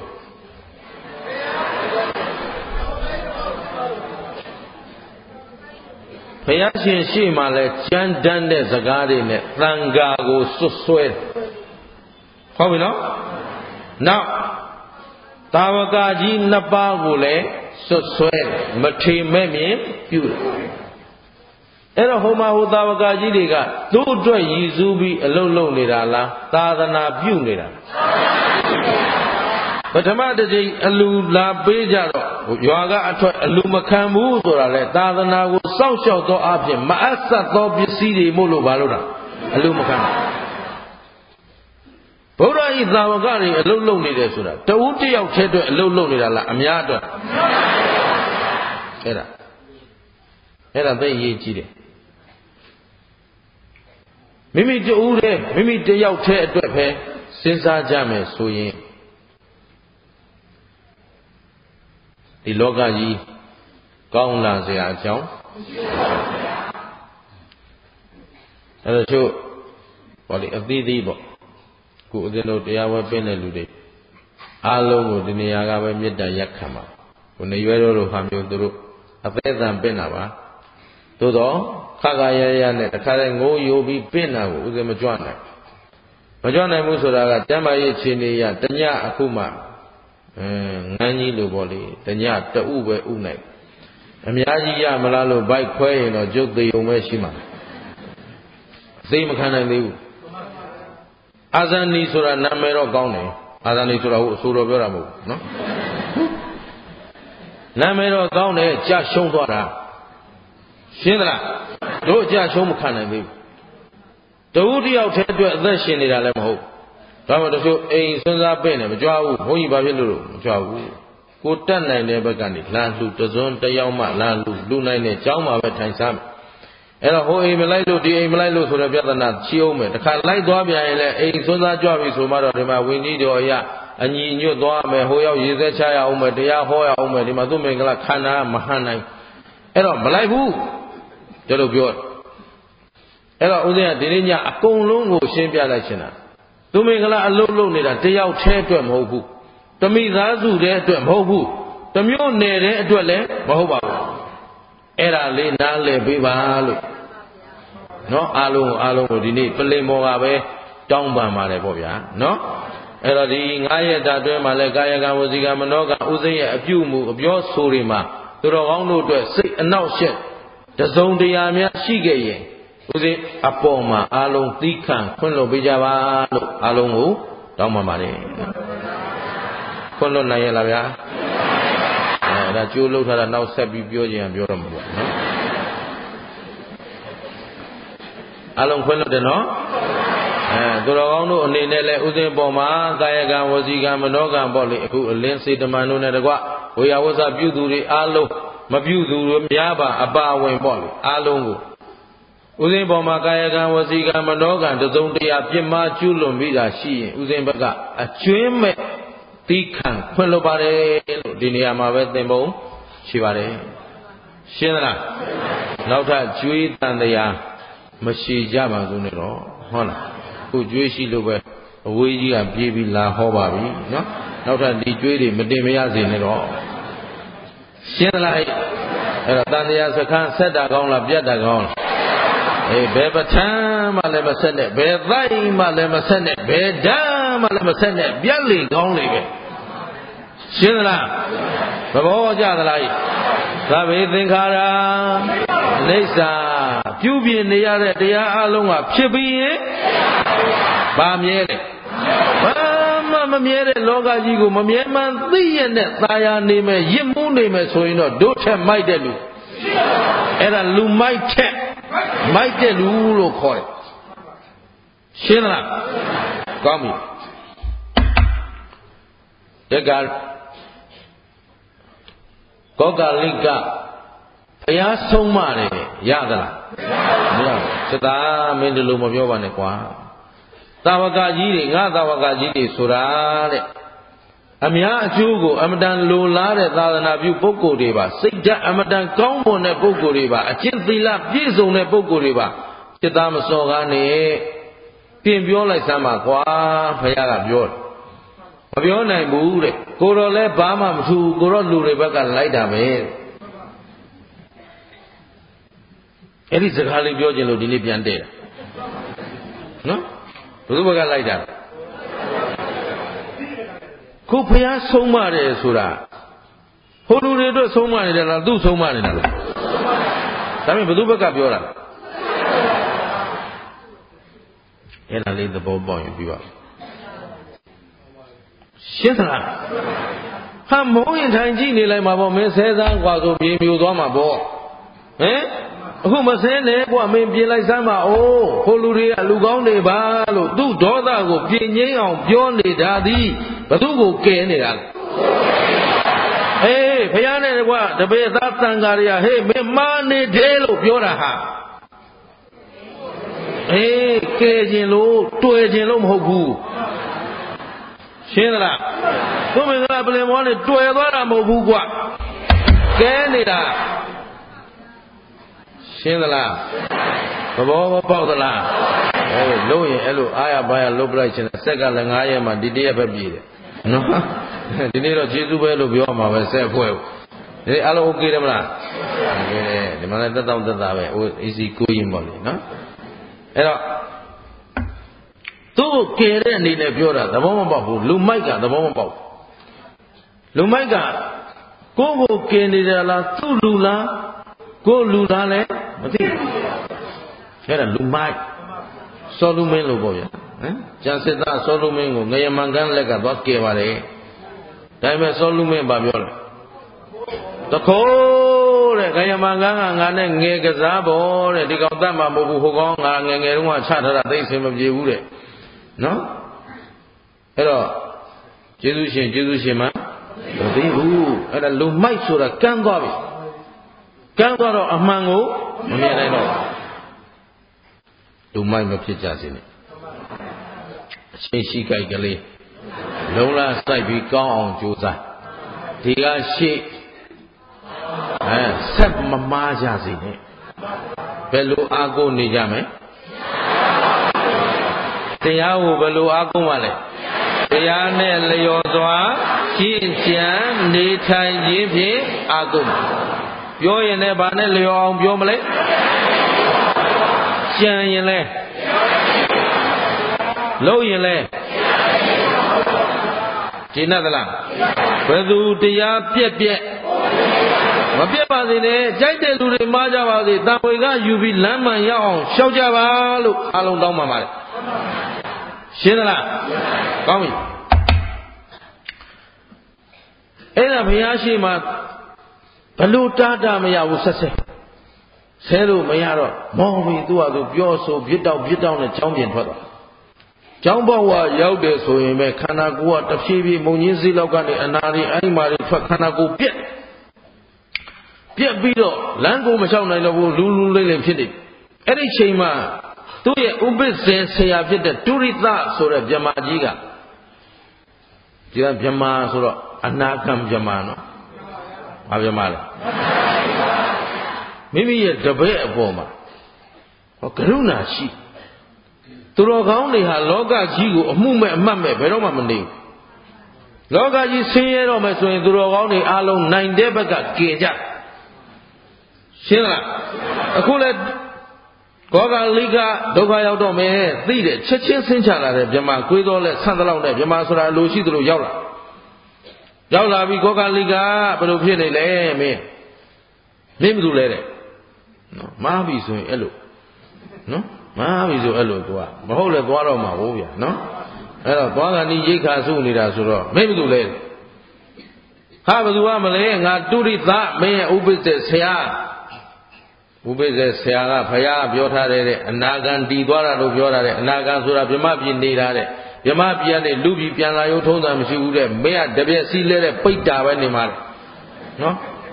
ဘုရားရှင်ရှေ့မှာလဲကြမ်းတမ်းတဲ့စကားတွေနဲ့သံဃာကိုစွတ်ဆွဲဟုတ်ပြီနော်နောက်တာဝကကြီးနှစ်ပါးကိုလည်းစွတ်ဆွဲမထေမဲ့မြင်ပြုတယ်အဲ့တော့ဟိုမှာဟိုတာဝကကြီးတွေကသူ့အတွက်ရည်စူးပြီးအလုပ်လုပ်နေတာလားသာသနာပြုနေတာပထမတစ်ချိန်အလူလာပေးကြတော့ရွာကအထွက်အလူမခံဘူးဆိုတာလေသာသနာကိုစောင့်ရှောက်သောအဖြစ်မအပ်ဆက်သောပစ္စည်းတွေမို့လို့ဘာလို့တာအလူမခံဘုရားဤသာဝကတွေအလုပ်လုပ်နေတယ်ဆိုတာတဦးတယောက်တည်းအတွက်အလုပ်လုပ်နေတာလားအများအတွက်အဲ့ဒါသိရေးကြည့်တယ်မိမိတဦးတည်းမိမိတယောက်တည်းအတွက်ပဲစဉ်းစားကြမယ်ဆိုရင်ဒီလောကကြီးကောင်းလာစရာအကြောင်းအဲ့တော့ချို့ဟောဒီအသီးသီးပေါ့ခုဦးဇင်းတို့တရားဝဲပင့်တဲ့လူတွေအားလုံးကိုဒီနေရာကပဲမေတ္တာရက်ခံပါခုနေရွယ်တို့ဟာမျိုးတို့အသက်အံပင့်တာပါသို့တော့ခါခါရရနဲ့တခါတည်းငိုးယိုပြီးပင့်တာကိုဦးဇင်းမကြွနိုင်ဘူးဆိုတာကတမ်းမာရေးအခြေအနေရတညအခုမှငန်းကြီးလိုပေါ့လေတညတဥပဲဥနိုင်အများကြီးရမလားလို့ဘိုက်ခွဲရင်တော့ကျုပ်သေးုံပဲရှိမှာသိမခံနိုင်သေးဘူးအာဇာနီဆိုတာနာမည်တော့ကောင်းတယ်အာဇာနီဆိုတာဟုတ်အဆိုတော်ပြောတာမဟုတ်ဘူးနော်နာမည်တော့ကောင်းတယ်ကြာရှုံးသွားတာရှင်းသလားတို့ကြာရှုံးမခံနိုင်သေးဘူးတဝူတယောက်တည်းအတွက်အသက်ရှင်နေတာလည်းမဟုတ်ဒါမှမဟုတ်တချို့အိမ်စဉ်းစားပင့်တယ်မကြွားဘူးဘုန်းကြီးဘာဖြစ်လို့မကြွားဘူးကိုတက်နိုင်တဲ့ဘက်ကနေလာလှူတစွန်းတယောက်မှလာလှူနိုင်တဲ့ကျောင်းမှာပဲထိုင်စားမယ်အဲ့တော့ဟိုအိမ်မလိုက်လို့ဒီအိမ်မလိုက်လို့ဆိုတဲ့ပြဿနာချီအောင်မယ်တခါလိုက်သွားပြန်ရင်လည်းအိမ်စဉ်းစားကြွပြီဆိုမှတော့ဒီမှာဝင်းကြီးတော်ရအညီညွတ်သွားမယ်ဟိုရောက်ရေစက်ချရအောင်မယ်တရားဟောရအောင်မယ်ဒီမှာသူ့မင်္ဂလာခန္ဓာမဟန်နိုင်အဲ့တော့မလိုက်ဘူးကျလို့ပြောအဲ့တော့ဦးဇင်းကဒီနေ့ညအကုန်လုံးကိုရှင်းပြလိုက်ချင်တာသူမင်္ဂလာအလုံးလုံးနေတာတယောက်တည်းအတွက်မဟုတ်ဘူးတမိသားစုတည်းအတွက်မဟုတ်ဘူးတမျိုးနယ်တဲ့အတွက်လည်းမဟုတ်ပါဘူးအဲ့ဒါလေးနားလည်ပေးပါလို့နော်အားလုံးကိုဒီနေ့ပလင်ပေါ်ကပဲတောင်းပန်ပါတယ်ပေါ့ဗျာနော်အဲ့တော့ဒီ9ရက်တာအတွင်းမှာလည်းကာယကံဝစီကံမနောကံဥစဉ်ရဲ့အပြုမှုအပြောဆိုတွေမှာသူတော်ကောင်းတို့အတွက်စိတ်အနှောက်အယှက်တစုံတရာများရှိခဲ့ရင်ဥစဉ်အပေါ်မှာအာလုံးသီးခံခွင့်လွှတ်ပေးကြပါလို့အာလုံးကိုတောင်းပန်ပါတယ်ခွင့်လွှတ်နိုင်ရဲ့လားဗျာအဲ့ဒါကြိုးလှုပ်ထားတာနောက်ဆက်ပြီးပြောခြင်းပြောတော့မှာပေါ့နော်အာလုံးခွင့်လွှတ်တယ်နော်သူတော်ကောင်းတို့အနေနဲ့လည်းဥစဉ်ပေါ်မှာကာယကံဝစီကံမနောကံပေါ့လေအခုအလင်းစေတမန်တို့နဲ့တကွဝေယဝဆပြုသူတွေအားလုံးမပြုသူတွေများပါအပါဝင်ပေါ့လေအားလုံးကိုဥစဉ်ပေါ်မှာကာယကံဝစီကံမနောကံတစုံတရာပြစ်မှားကျူးလွန်ပြီးတာရှိရင်ဥစဉ်ဘက်ကအကျွင်းမဲ့သီးခံခွင့်လွှတ်ပါတယ်လို့ဒီနေရာမှာပဲသင်ပုံရှိပါတယ်ရှင်းသလားနောက်ထပ်ကျွေးတန်တရားမရှိကြပါဘူးနဲ့တော့ဟုတ်လားခုကျွေးရှိလို့ပဲအဝေးကြီးကပြေးပြီးလာဟောပါပြီနော်နောက်ထပ်ဒီကျွေးတွေမတင်မရစေနဲ့တော့ရှင်းသလားအဲ့တော့တန်တရားစခန်းဆက်တာကောင်းလားပြတ်တာကောင်းလားအေးဘယ်ပဋ္ဌာန်းမှလည်းမဆက်နဲ့ဘယ်သိုက်မှလည်းမဆက်နဲ့ဘယ်ဓာတ်မှလည်းမဆက်နဲ့ပြတ်လေကောင်းလေပဲရှင်းသလားသဘောကျသလားသဗ္ဗေသင်္ခါရအိဋ္ဌာပြုပြင်နေရတဲ့တရားအလုံးကဖြစ်ပြီးရင်ဗာမြဲတယ်ဘာမှမမြဲတဲ့လောကကြီးကိုမမြဲမှန်သိရတဲ့သာယာနေမယ်ရစ်မှုနေမယ်ဆိုရင်တော့ဒုထက်မိုက်တဲ့လူအဲ့ဒါလူမိုက်ထက်မိုက်တဲ့လူလို့ခေါ်တယ်ရှင်းသလားကောင်းပြီတက္ကကောကလိကဘုရားဆုံးမတယ်ရသလားမရဘူးစတာမင်းဒီလိုမပြောပါနဲ့ကွာသာဝကကြီးတွေငါသာဝကကြီးတွေဆိုတာတဲ့အများအကျိုးကိုအမတန်လိုလားတဲ့သာသနာပြုပုဂ္ဂိုလ်တွေပါစိတ်ဓာတ်အမတန်ကောင်းမွန်တဲ့ပုဂ္ဂိုလ်တွေပါအကျင့်သီလပြည့်စုံတဲ့ပုဂ္ဂိုလ်တွေပါစိတ်သားမစော်ကားနဲ့ပြင်ပြောလိုက်စမ်းပါကွာဘုရားကပြောတယ်မပြောနိုင်ဘူးတဲ့ကိုတော်လည်းဘာမှမထူကိုတော့လူတွေဘက်ကလိုက်တာပဲအဲ့ဒီစကားလေးပြောခြင်းလို့ဒီနေ့ပြန်တဲ့နော်ဘယ်သူဘက်ကလိုက်တာခုဖျားဆုံးမတယ်ဆိုတာဟိုလူတွေအတွက်ဆုံးမနေတယ်လားသူ့ဆုံးမနေတာလားဒါပေမဲ့ဘယ်သူဘက်ကပြောတာအဲ့ဒါလေးသဘောပေါက်ရင်ပြီးပါရှင်းသလားဟာမုန်းရင်ထိုင်ကြည့်နေလိုက်မှာပေါ့မင်းဆဲသန်းกว่าဆိုပြေပြိုသွားမှာပေါ့ဟင်အခုမဆဲနဲ့ကွာမင်းပြင်လိုက်စမ်းပါအိုးဟိုလူတွေကလူကောင်းတွေပါလို့သူ့ဒေါသကိုပြင်ငိမ့်အောင်ပြောနေတာသည်ဘသူကိုကယ်နေတာလဲအေးဖယားနဲ့ကွာတပည့်သားတန်ဃာတွေကဟေးမင်းမာနေတယ်လို့ပြောတာဟာအေးကယ်ခြင်းလို့တွေ့ခြင်းလို့မဟုတ်ဘူးရှင်းသလားသူမင်္ဂလာပလင်မောနဲ့တွေ့သွားတာမဟုတ်ဘူးကွာကဲနေတာရှင်းသလားသဘောပေါက်သလားအဲလို့ရင်အဲ့လိုအားရပါရလုတ်ပလိုက်ခြင်းစက်ကလည်း9ရက်မှဒီတရက်ပဲပြည်တယ်နော်ဒီနေ့တော့ကျေးဇူးပဲလို့ပြောမှာပဲဆက်ဖွဲ့ဒီအားလုံး okay တယ်မလားโอเคဒီမှာလည်းတက်တောင့်တက်တာပဲ easy ကိုရင်ပေါ့လေနော်အဲ့တော့သူ့ကိုကယ်တဲ့အနေနဲ့ပြောတာသဘောမပေါက်ဘူးလူမိုက်ကသဘောမပေါက်လူမိုက်ကကိုယ့်ကိုကယ်နေတယ်လားသူ့လူလားကိုလူသားလည်းမသိဘူးအဲ့ဒါလူမိုက်စောလူမင်းလို့ပေါ့ဗျာဟမ်ကျန်စစ်သားစောလူမင်းကိုငရမန်ကန်းလက်ကသွားကယ်ပါတယ်ဒါပေမဲ့စောလူမင်းဘာပြောလဲတခိုးတဲ့ငရမန်ကန်းကငါနဲ့ငယ်ကစားပေါ်တဲ့ဒီကောင်တတ်မှာမဟုတ်ဘူးဟိုကောင်ငါငယ်ငယ်တုန်းကချထားတာသိစင်မပြေဘူးတဲ့နော်အဲ့တော့ကျေးဇူးရှင်မမသိဘူးအဲ့ဒါလူမိုက်ဆိုတာကန်းသွားပြီကန်းသွားတော့အမှန်ကိုမမြင်နိုင်တော့လူမိုက်မဖြစ်ကြစေနဲ့အချင်းရှိကြိုက်ကလေးလုံးလားစိုက်ပြီးကောင်းအောင်ကြိုးစားဒီကရှိဆက်မမားကြစေနဲ့ဘယ်လိုအားကိုးနေကြမလဲတရားကိုဘယ်လိုအားကိုးမှလဲတရားနဲ့လျော်စွာရှင်းကြံနေထိုင်ခြင်းဖြင့်အားကိုးမှာပြောရင်လည်းဗာနဲ့လျော်အောင်ပြောမလဲကြံရင်လဲလုပ်ရင်လဲကျေနပ်သလားဘယ်သူတရားပြက်ပြက်မပြက်ပါစေနဲ့ကြိုက်တဲ့လူတွေမှားကြပါစေတန်ဝေကယူပြီးလမ်းမှန်ရောက်အောင်ရှောက်ကြပါလို့အားလုံးတောင်းပန်ပါတယ်ရှင်းသလားကောင်းပြီအဲ့ဒါဘုရားရှိမှဘလို့တားမရဘူးဆက်ဆဲလို့မရတော့မောင်းပြီးသူ့ဟာသူပြောဆိုပြစ်တောက်နဲ့ချောင်းပြင်ထွက်သွားကျောင်းဘဝရောက်တယ်ဆိုရင်ပဲခန္ဓာကိုယ်ကတဖြည်းဖြည်းမုံညင်းစည်းလောက်ကနေအနာတွေအိမ်မာတွေထွက်ခန္ဓာကိုယ်ပြက်ပြီးတော့လမ်းကိုမလျှောက်နိုင်တော့ဘူးလူလိမ့်ဖြစ်နေအဲ့ဒီချိန်မှာသူ့ရဲ့ဥပ္ပဇေဆရာဖြစ်တဲ့တုရိသဆိုတဲ့ဗြဟ္မာကြီးကဒီကဗြဟ္မာဆိုတော့အနာဂံဗြဟ္မာနော်ဘာဗြဟ္မာလဲမိမိရဲ့တပည့်အပေါ်မှာကရုဏာရှိသူတော်ကောင်းတွေဟာလောကကြီးကိုအမှုမဲ့အမှတ်မဲ့ဘယ်တော့မှမနေဘူးလောကကြီးဆင်းရဲတော့မယ်ဆိုရင်သူတော်ကောင်းတွေအားလုံးနိုင်တဲ့ဘက်ကကယ်ကြရှင်းလားအခုလဲကောကလိကဒုက္ခရောက်တော့မယ်သိတယ်ချက်ချင်းဆင်းချလာတယ်ဗြဟ္မာကွေးတော့လဲဆန့်တလောက်နဲ့ဗြဟ္မာဆိုတာအလိုရှိသလိုရောက်လာပြီကောကလိကဘယ်လိုဖြစ်နေလဲမင်းဘယ်သူလဲတဲ့နော်မားပြီဆိုရင်အဲ့လိုနော်မားပြီဆိုအဲ့လိုသွားမဟုတ်လဲသွားတော့မှာဟုတ်ဗျာနော်အဲ့တော့သွားကန်ဒီရိတ်ခါစုနေတာဆိုတော့မင်းဘယ်သူလဲဟာဘယ်သူကမလဲငါတုရိသမင်းရဲ့ဥပ္ပဇ္ဇဆရာဥပ္ပဇ္ဇဆရာကဘုရားပြောထားတဲ့အနာဂံတည်သွားတာလို့ပြောတာတဲ့အနာဂံဆိုတာဗြဟ္မပြည်နေတာတဲ့ဗြဟ္မပြည်ကနေလူပြည်ပြန်လာရုံထုံးတာမရှိဘူးတဲ့မင်းကတပြက်စီးလဲတဲ့ပိတ်တာပဲနေမှာတဲ့နော်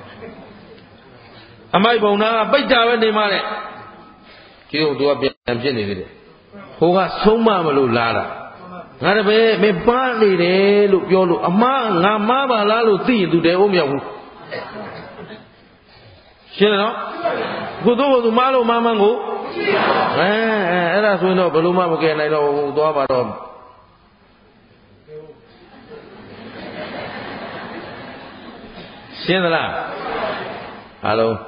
အမိုက်ဘုံနာကပိတ်တာပဲနေမှာတဲ့ဒီလိုသူကပြန်ဖြစ်နေသေးတယ်ဟိုကဆုံးမမလို့လာတာငါတပည့်မင်းပါနေတယ်လို့ပြောလို့အမားငါမားပါလားလို့သိရင်သူတဲဦးမရောက်ဘူးရှင်းတယ်နော်ခုသူမားလို့မားမှန်းကိုအဲ့ဒါဆိုရင်တော့ဘယ်လိုမှမကယ်နိုင်တော့ဘူးသွားပါတော့ရှင်းသလားအားလုံး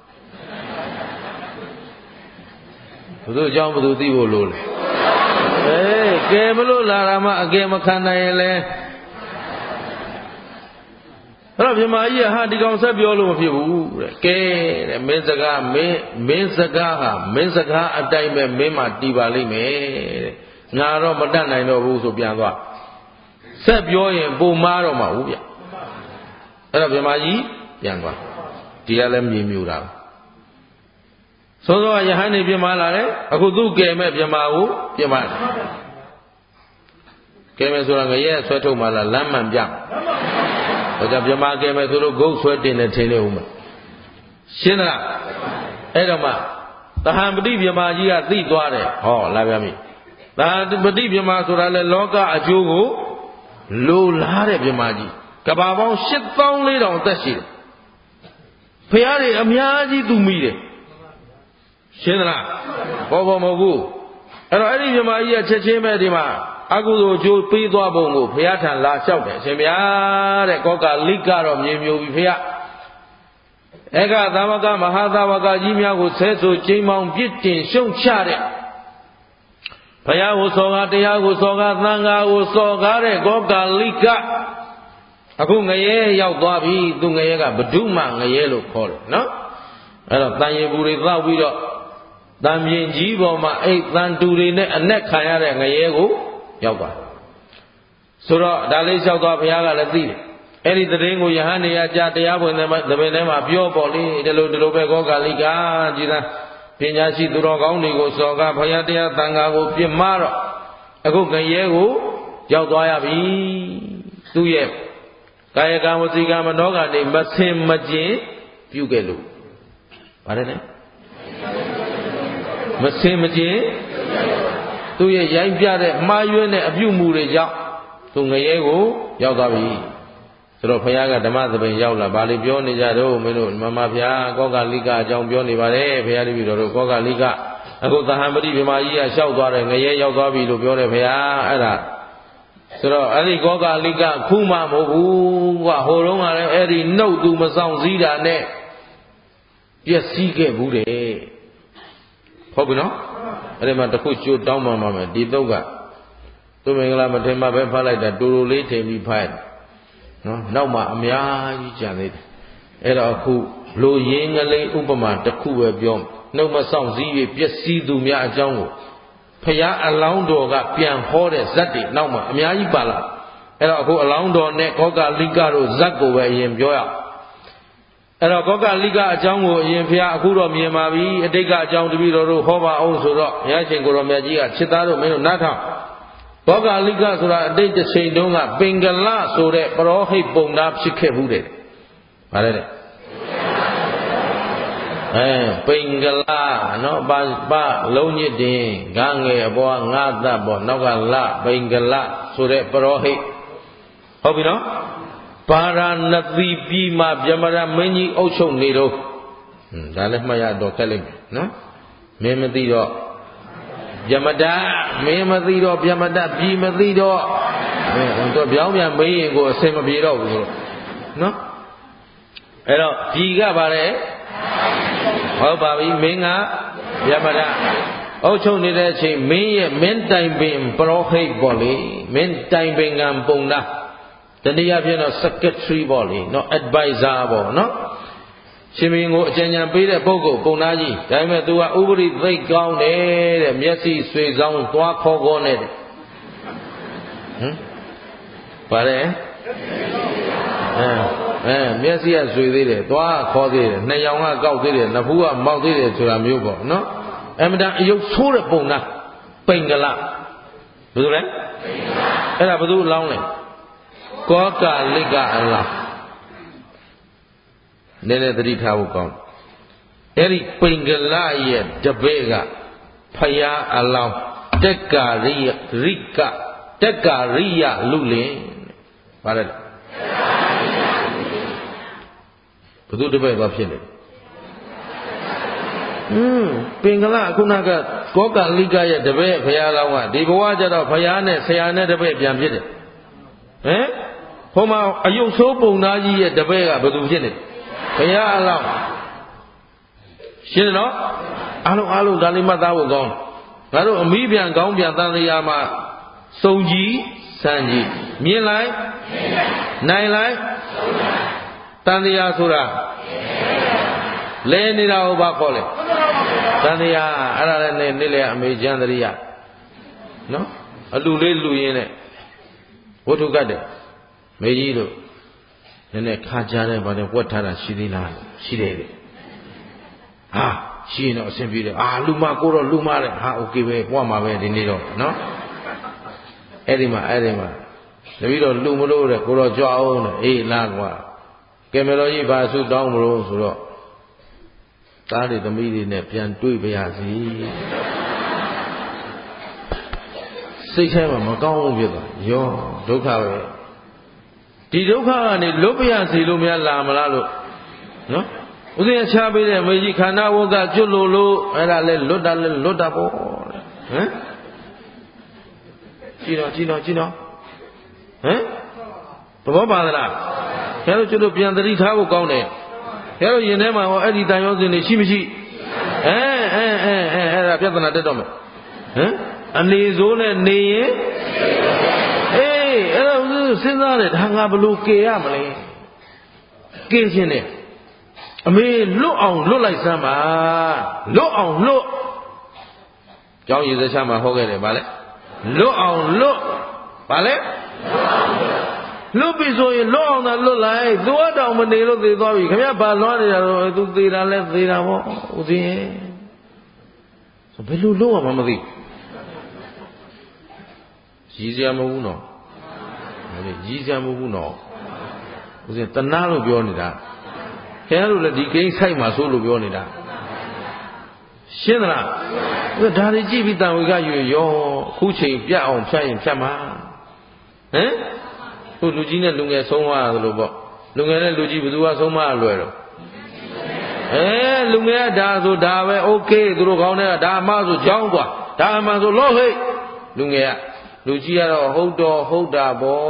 ဘုသူအကြောင်းဘုသူသိဖို့လိုလေကဲမလို့လာတာမှအကယ်မခံနိုင်ရင်လဲအဲ့တော့ဗြဟ္မာကြီးကဟာဒီကောင်ဆက်ပြောလို့မဖြစ်ဘူးတဲ့ကဲတဲ့မင်းစကားဟာမင်းစကားအတိုင်းပဲမင်းမှတီးပါလိမ့်မယ်တဲ့ငါတော့မတတ်နိုင်တော့ဘူးဆိုပြန်သွားဆက်ပြောရင်ပုံမားတော့မှာဘူးဗျအဲ့တော့ဗြဟ္မာကြီးပြန်သွားဒီကလည်းမြေမြူတာစောစောကယဟန်နေပြမလာတယ်အခုသူ့ကယ်မဲ့ဗြဟ္မာကိုပြမတယ်ကယ်မဲ့ဆိုတာငရဲဆွဲထုတ်မှလားလမ်းမှန်ပြဟောကြဗြဟ္မာကယ်မဲ့သူတို့ဂုတ်ဆွဲတင်နေထင်နေဦးမယ်ရှင်းသလားအဲ့တော့မှသဟံပတိဗြဟ္မာကြီးကသိသွားတယ်ဟောလာပြန်ပြီသဟံပတိဗြဟ္မာဆိုတာလေလောကအကျိုးကိုလိုလားတဲ့ဗြဟ္မာကြီးကဘာပေါင်း84,000အသက်ရှိတယ်ဖျားတွေအများကြီးသူမိတယ်ရှင်းသလားဘောမဟုတ်ဘူးအဲ့တော့အဲ့ဒီဗြဟ္မာကြီးကချက်ချင်းပဲဒီမှာအကုသိုလ်ကျိုးပေးသွားပုံကိုဘုရားထံလာလျှောက်တယ်အရှင်ဘုရားတဲ့ကောကလိကတော့မြေမြူပြီဘုရားဧကသမကမဟာသမကကြီးများကိုဆဲဆိုချိန်မောင်ပြစ်တင်ရှုံချတဲ့ဘုရားကိုစော်ကားတရားကိုစော်ကားသံဃာကိုစော်ကားတဲ့ကောကလိကအခုငရဲရောက်သွားပြီသူငရဲကဘဒုမငရဲလို့ခေါ်တယ်နော်အဲ့တော့တန်ရေဘူးတွေသောက်ပြီးတော့တန်ပြင်ကြီးပေါ်မှာအိတ်တန်တူတွေနဲ့အနက်ခံရတဲ့ငရဲကိုရောက်သွားဆိုတော့ဒါလေးလျှောက်သွားဘုရားကလည်းသိတယ်အဲ့ဒီသတင်းကိုယဟန်နေရကြားတရားပွင့်တဲ့တပည့်ထဲမှာပြောပေါ်လေဒီလိုပဲကောကလိကကြည်သာပညာရှိသူတော်ကောင်းတွေကိုစော်ကားဘုရားတရားသံဃာကိုပြစ်မှားတော့အခုငရဲကိုရောက်သွားရပြီသူ့ရဲ့ကာယကံဝစီကံမနောကနေမဆင်မကျင်ပြုခဲ့လို့ပါတယ်လေမဆင်မကျင်သူ့ရဲ့ရိုင်းပြတဲ့မှားယွင်းတဲ့အပြုမှုတွေကြောင့်သူငရဲကိုရောက်သွားပြီဆိုတော့ဘုရားကဓမ္မသဘင်ရောက်လာဗာလိပြောနေကြတော့မင်းတို့မမဖျားကောကလိကအကြောင်းပြောနေပါတယ်ဘုရားတပည့်တော်တို့ကောကလိကအခုသဟံပတိဗြဟ္မာကြီးကလျှောက်သွားတယ်ငရဲရောက်သွားပြီလို့ပြောတယ်ဘုရားအဲ့ဒါဆိုတော့အဲ့ဒီကောကလိကခုမှမဟုတ်ဘူးကွာဟိုတုန်းကလည်းအဲ့ဒီနှုတ်သူမဆောင်စည်းတာနဲ့ပျက်စီးခဲ့ဘူးတဲ့ဟုတ်ပြီနော်အဲ့ဒီမှာတခုကြိုးတောင်းမှမှာမယ်ဒီတော့ကသူမင်္ဂလာမထင်မှပဲဖတ်လိုက်တာတူတူလေးထင်ပြီးဖတ်နော်နောက်မှအများကြီးကြံသေးတယ်အဲ့တော့အခုလူရင်းကလေးဥပမာတစ်ခုပဲပြောနှုတ်မဆောင်စည်း၍ပျက်စီးသူများအကြောင်းကိုဖရာအလောင်းတော်ကပြန်ဟောတဲ့ဇတ်တွေနောက်မှအများကြီးပါလာအဲ့တော့အခုအလောင်းတော်နဲ့ကောကလိကတို့ဇတ်ကိုပဲအရင်ပြောရအဲ့တော့ကောကလိကအကြောင်းကိုအရင်ဖရာအခုတော့မြင်ပါပြီအတိတ်ကအကြောင်းတပည့်တော်တို့ဟောပါအောင်ဆိုတော့ဘုရားရှင်ကိုရောမြတ်ကြီးကချစ်သားတို့မင်းတို့နားထောင်ကောကလိကဆိုတာအတိတ်တစ်ချိန်တုန်းကပင်ကလဆိုတဲ့ပရောဟိတ်ပုံသားဖြစ်ခဲ့ဘူးတဲ့ဗါလဲတဲ့ပိင်္ဂလာနော်ပါလုံးညစ်တင်ဂါငယ်အပေါ်ငါးသက်ပေါ်နောက်ကလပိင်္ဂလာဆိုတဲ့ပရောဟိတ်ဟုတ်ပြီနော်ပါရဏသီပြည်မှာဗျမရမင်းကြီးအုပ်ချုပ်နေတော့ဒါလည်းမှတ်ရတော့ခက်လိမ့်မယ်နော်မင်းမသိတော့ဗျမတမင်းမသိတော့ဗျမတပြည်မသိတော့တော့ပြောင်းပြန်မေးရင်ကိုအစင်မပြေတော့ဘူးနော်အဲ့တော့ပြည်ကပါလေဟုတ်ပါပြီမင်းကဗျမတအုပ်ချုပ်နေတဲ့အချိန်မင်းရဲ့မင်းတိုင်ပင်ပရောဟိတ်ပေါ့လေမင်းတိုင်ပင်ကံပုံလားတနည်းအားဖြင့်တော့ secretary ပေါ့လေနော် advisor ပေါ့နော်ရှင်မင်းကိုအကြံဉာဏ်ပေးတဲ့ပုဂ္ဂိုလ်ပုံသားကြီးဒါပေမဲ့ तू ကဥပရိသိတ်ကောင်းတယ်တဲ့မျက်စိဆွေဆောင်သွားခေါ်ခေါ်နဲ့တဲ့ပါတယ်မျက်စိကဆွေသေးတယ်သွားခေါ်သေးတယ်နှစ်ယောင်ကကောက်သေးတယ်နှစ်ဖူးကမောက်သေးတယ်ဆိုတာမျိုးပေါ့နော်အမှန်တန်အယုတ်ဆိုးတဲ့ပုံသားပိင်္ဂလဘယ်လိုလဲအဲ့ဒါဘယ်သူအလောင်းလဲကောကလိကအလောင်းနည်းနည်းသတိထားဖို့ကောင်းအဲ့ဒီပိင်္ဂလရဲ့တပည့်ကဖယားအလောင်းတက်ကာရိယရိကတက်ကာရိယလူလင်ဗါလဲဘုသူတပည့်သွားဖြစ်တယ်ပင်္ဂလခုနကကောကလိကရဲ့တပည့်ဖယားလောင်းကဒီဘဝကျတော့ဖယားနဲ့ဆရာနဲ့တပည့်ပြန်ဖြစ်တယ်ဟိုမှာအယုတ်ဆိုးပုံသားကြီးရဲ့တပည့်ကဘယ်သူဖြစ်နေဘုရားအလောင်းရှင်းတယ်နော်အားလုံးဒါလေးမှတ်သားဖို့ကောင်းငါတို့အမိပြန်ကောင်းပြန်တန်တရားမှာစုံကြီးစံကြီးမြင်လိုက်နိုင်လိုက်တန်တရားဆိုတာလဲနေတာဟောပါခေါ်လေတန်တရားအဲ့ဒါလည်းနေ့လေအမေချမ်းတရိယနော်အလူလေးလူရင်းနဲ့ဝတ္ထုကတ်တယ်မေကြီးတို့နည်းနည်းခါကြတဲ့ဗာနဲ့ဝတ်ထားတာရှိသေးလားရှိတယ်လေဟာရှိရင်တော့အဆင်ပြေတယ်လူမကိုတော့လူမတဲ့ဟာโอเคပဲဘွားမှာပဲဒီနေ့တော့နော်အဲ့ဒီမှာတပည့်တော်လူမလို့တဲ့ကိုတော့ကြွအောင်တဲ့အေးလားကွာကဲမတော်ကြီးဘာဆုတောင်းမလို့ဆိုတော့သားတွေသမီးတွေနဲ့ပြန်တွေ့ပါရစေစိတ်ထဲမှာမကောင်းဘူးဖြစ်သွားရောဒုက္ခပဲဒီဒုက္ခကနေလွတ်ပြရစီလို့များလာမလားလို့နော်ဦးဇင်းချပေးတဲ့မေကြီးခန္ဓာဝကကျွတ်လို့အဲ့ဒါလဲလွတ်တာပေါ့ကြည့်တော့သဘောပါသလားခဲတို့ကျွတ်လို့ပြန်သတိထားဖို့ကောင်းတယ်ခဲတို့ရင်ထဲမှာဟောအဲ့ဒီတန်ရောစင်တွေရှိမရှိအဲ့ဒါပြဿနာတက်တော့မယ်အနေဆိုးနဲ့နေရင်အဲ့ဒါစဉ်းစားတယ်ဒါငါဘလို့ကေရမလဲကေခြင်းနဲ့အမေလွတ်အောင်လွတ်လိုက်စမ်းပါလွတ်အောင်လွတ်ကျောင်းရည်စချမှာဟောခဲ့တယ်ဗါလဲလွတ်အောင်လွတ်ဗါလဲလွတ်ပြီဆိုရင်လွတ်အောင်သာလွတ်လိုက်သူအတောင်မနေလို့သေသွားပြီခင်ဗျဘာလွှမ်းနေတာတော့သူသေတာလဲသေတာပေါ့ဦးဇင်းရဲ့ဆိုဘယ်လိုလွတ်အောင်မသိရည်စရာမဟုတ်ဘူးနော်ရည်စရာမဟုတ်ဘူးနော်ဦးဇင်းတနာလို့ပြောနေတာခင်ဗျားတို့လည်းဒီကိန်းဆိုင်မှာဆိုလို့ပြောနေတာရှင်းသလားဒါတွေကြည့်ပြီးတန်ဝေကရွေရောခုချိန်ပြတ်အောင်ဖြတ်ရင်ဖြတ်မှာခုလူကြီးနဲ့လူငယ်ဆုံးသွားတယ်လို့ပေါ့လူငယ်နဲ့လူကြီးဘယ်သူကဆုံးမလွယ်တော့လူငယ်ကဒါဆိုဒါပဲโอเคသူတို့ကောင်းတဲ့ဒါမှဆိုကြောင်းกว่าဒါမှဆိုလို့ဟိတ်လူငယ်ကလူကြီးကတော့ဟုတ်တာပေါ့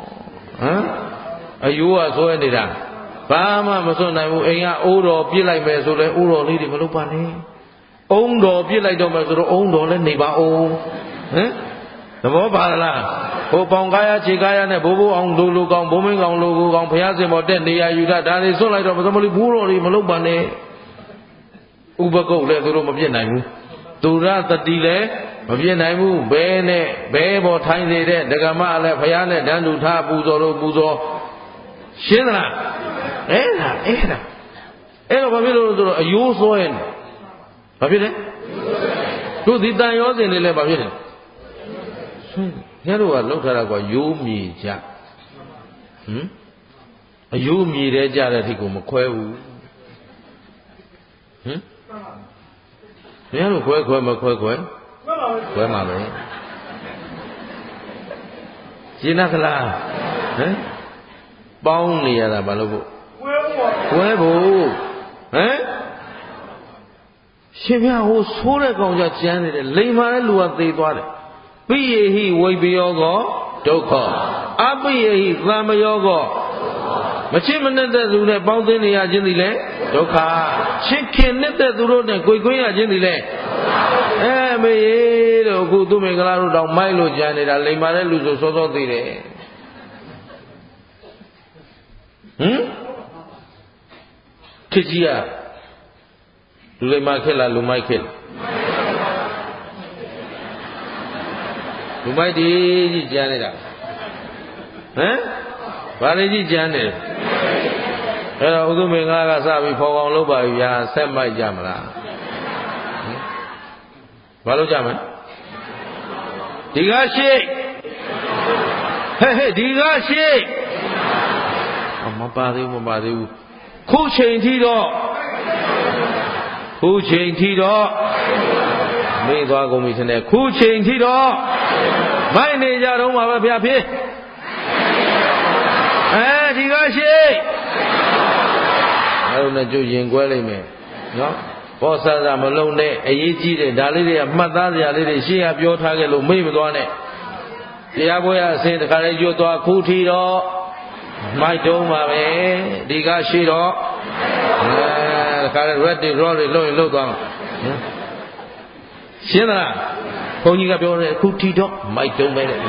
အယိုးကဆွဲနေတာဘာမှမစွန့်နိုင်ဘူးအိမ်ကအိုးတော်ပြစ်လိုက်မယ်ဆိုလဲအိုးတော်လေးတွေမလုပ်ပါနဲ့အုံတော်ပြစ်လိုက်တော့မယ်ဆိုတော့အုံတော်လည်းနေပါအောင်သဘောပါလားဟိုပေါင်ကားရခြေကားရနဲ့ဘိုးဘိုးအောင်လူကောင်ဘုံမင်းကောင်လူကိုကောင်ဘုရားစင်ပေါ်တက်နေရယူတာဒါတွေစွန့်လိုက်တော့သမလီဘူးတော်တွေမလုပ်ပါနဲ့ဥပကုတ်လည်းသူတို့မပြစ်နိုင်ဘူးသူရတတိလည်းမပြစ်နိုင်ဘူးဘဲနဲ့ဘဲပေါ်ထိုင်နေတဲ့ဒကမလည်းဘုရားနဲ့တန်းတူထားပူဇော်လို့ပူဇော်ရှင်းသလားအဲ့ဒါတော့ဘာဖြစ်လို့ဆိုတော့အယိုးစွဲနေဘာဖြစ်လဲတို့ဒီတန်ရောစင်တွေလည်းဘာဖြစ်လဲဆွဲညတို့ကလောက်ထားတာကယိုးမြေကြအယိုးမြေတဲ့ကြတဲ့အထိကိုမခွဲဘူးညတို့ခွဲမခွဲခွဲမှာပဲရှင်းသလားပေါင်းနေရတာဘာလို့ဖို့ခွဲဖို့ရှင်ပြဟိုဆိုးတဲ့ကောင်ကြကျမ်းနေတယ်လိမ်မာတဲ့လူကသေသွားတယ်ပိယေဟိဝိပယောကောဒုက္ခအပိယေဟိသံမယောကောမချစ်မနဲ့တဲ့သူနဲ့ပေါင်းသင်းနေရခြင်းသည်လေဒုက္ခချစ်ခင်တဲ့သူတို့နဲ့ကိုယ်ကွင်းရခြင်းသည်လေမေရေတို့အခုသူမင်္ဂလာတို့တောင်မိုက်လို့ကြံနေတာလိမ်မာတဲ့လူဆိုစောစောသေးတယ်ခကြီးကလူလိမ္မာခက်လားလူမိုက်ခက်လူမိုက်ဒီကြီးကြမ်းနေတာဘာလေးကြီးကြမ်းနေအဲ့တော့ဥဒုမင်္ဂလာကစပြီးဖော်ကောင်လုပ်ပါပြီဗျာဆက်မိုက်ကြမလားဘာလုပ်ကြမလဲဒီကရှိဒီကရှိမပါသေးဘူးခုချိန်ထိတော့မေ့သွားကုန်ပြီရှင်ခုချိန်ထိတော့မိုက်နေကြတော့မှာပဲဗျာဖြစ်ဒီကရှိအဲ့လိုနဲ့ကြိုရင်ကွဲလိုက်မယ်နော်ဘောဆဆမလုံးနဲ့အရေးကြီးတယ်ဒါလေးတွေကမှတ်သားစရာလေးတွေရှေ့ကပြောထားခဲ့လို့မေ့မသွားနဲ့တရားပွဲအစင်တခါလေးကျွတ်သွားခုထီတော့မိုက်တုံးပါပဲဒီကရှိတော့တခါလေး ready roll တွေလှုပ်သွားမှာရှင်းသလားဘုန်းကြီးကပြောတယ်ခုထီတော့မိုက်တုံးပဲတဲ့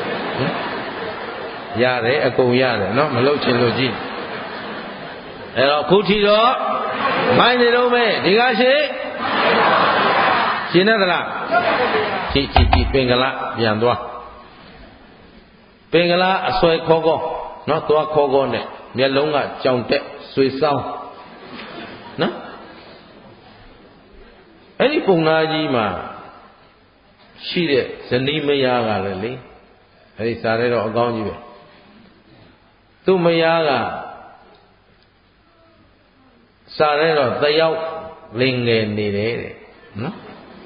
ရတယ်အကုန်ရတယ်နော်မလှုပ်ချင်လို့ကြည့်အဲ့တော့ခုထီတော့မိုက်နေတော့ပဲဒီကရှိရှင်းသလားကြည့်ပင်ကလာပြန်သွားပင်ကလာအဆွဲခေါ်ကောနော်သွားခေါ်ကောနဲ့မျက်လုံးကကြောင်တက်ဆွေဆောင်နော်အဲ့ဒီပုံနာကြီးမှာရှိတဲ့ဇနီးမယားကလည်းလေအဲ့ဒီစားရတော့အကောင်းကြီးပဲသူ့မယားကစားရတော့တယောက်လင်ငယ်နေတယ်တဲ့နော်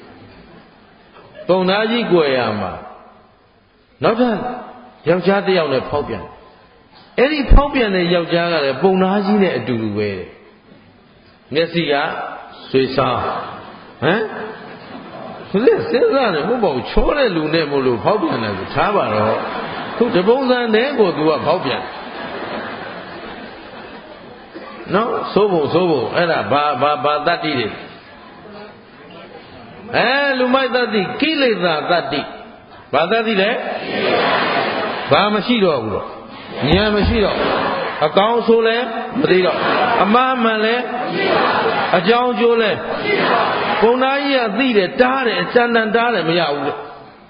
ပုံနာကြီးကြွယ်ရမှာနောက်ထပ်ယောက်ျားတစ်ယောက်နဲ့ဖောက်ပြန်အဲ့ဒီဖောက်ပြန်တဲ့ယောက်ျားကလည်းပုံနာကြီးနဲ့အတူတူပဲမျက်စိကဆွေဆောင်သူလည်းစဉ်းစားတယ်မဟုတ်ပါဘူးချောတဲ့လူနဲ့မို့လို့ဖောက်ပြန်တယ်ဆိုထားပါတော့သူတပုံစံတဲ့ကိုသူကဖောက်ပြန်နော်စိုးဖို့အဲ့ဒါဘာတတ္တိတွေလူမိုက်တတ္တိကိလေသာတတ္တိဘာတတ္တိလဲဘာမရှိတော့ဘူးတော့ဉာဏ်မရှိတော့အကောင်းဆိုးလဲမသိတော့အမှားမှန်လဲအကြောင်းကျိုးလဲပုံနာကြီးကသိတယ်တားတယ်အစံတန်တားတယ်မရဘူးလေ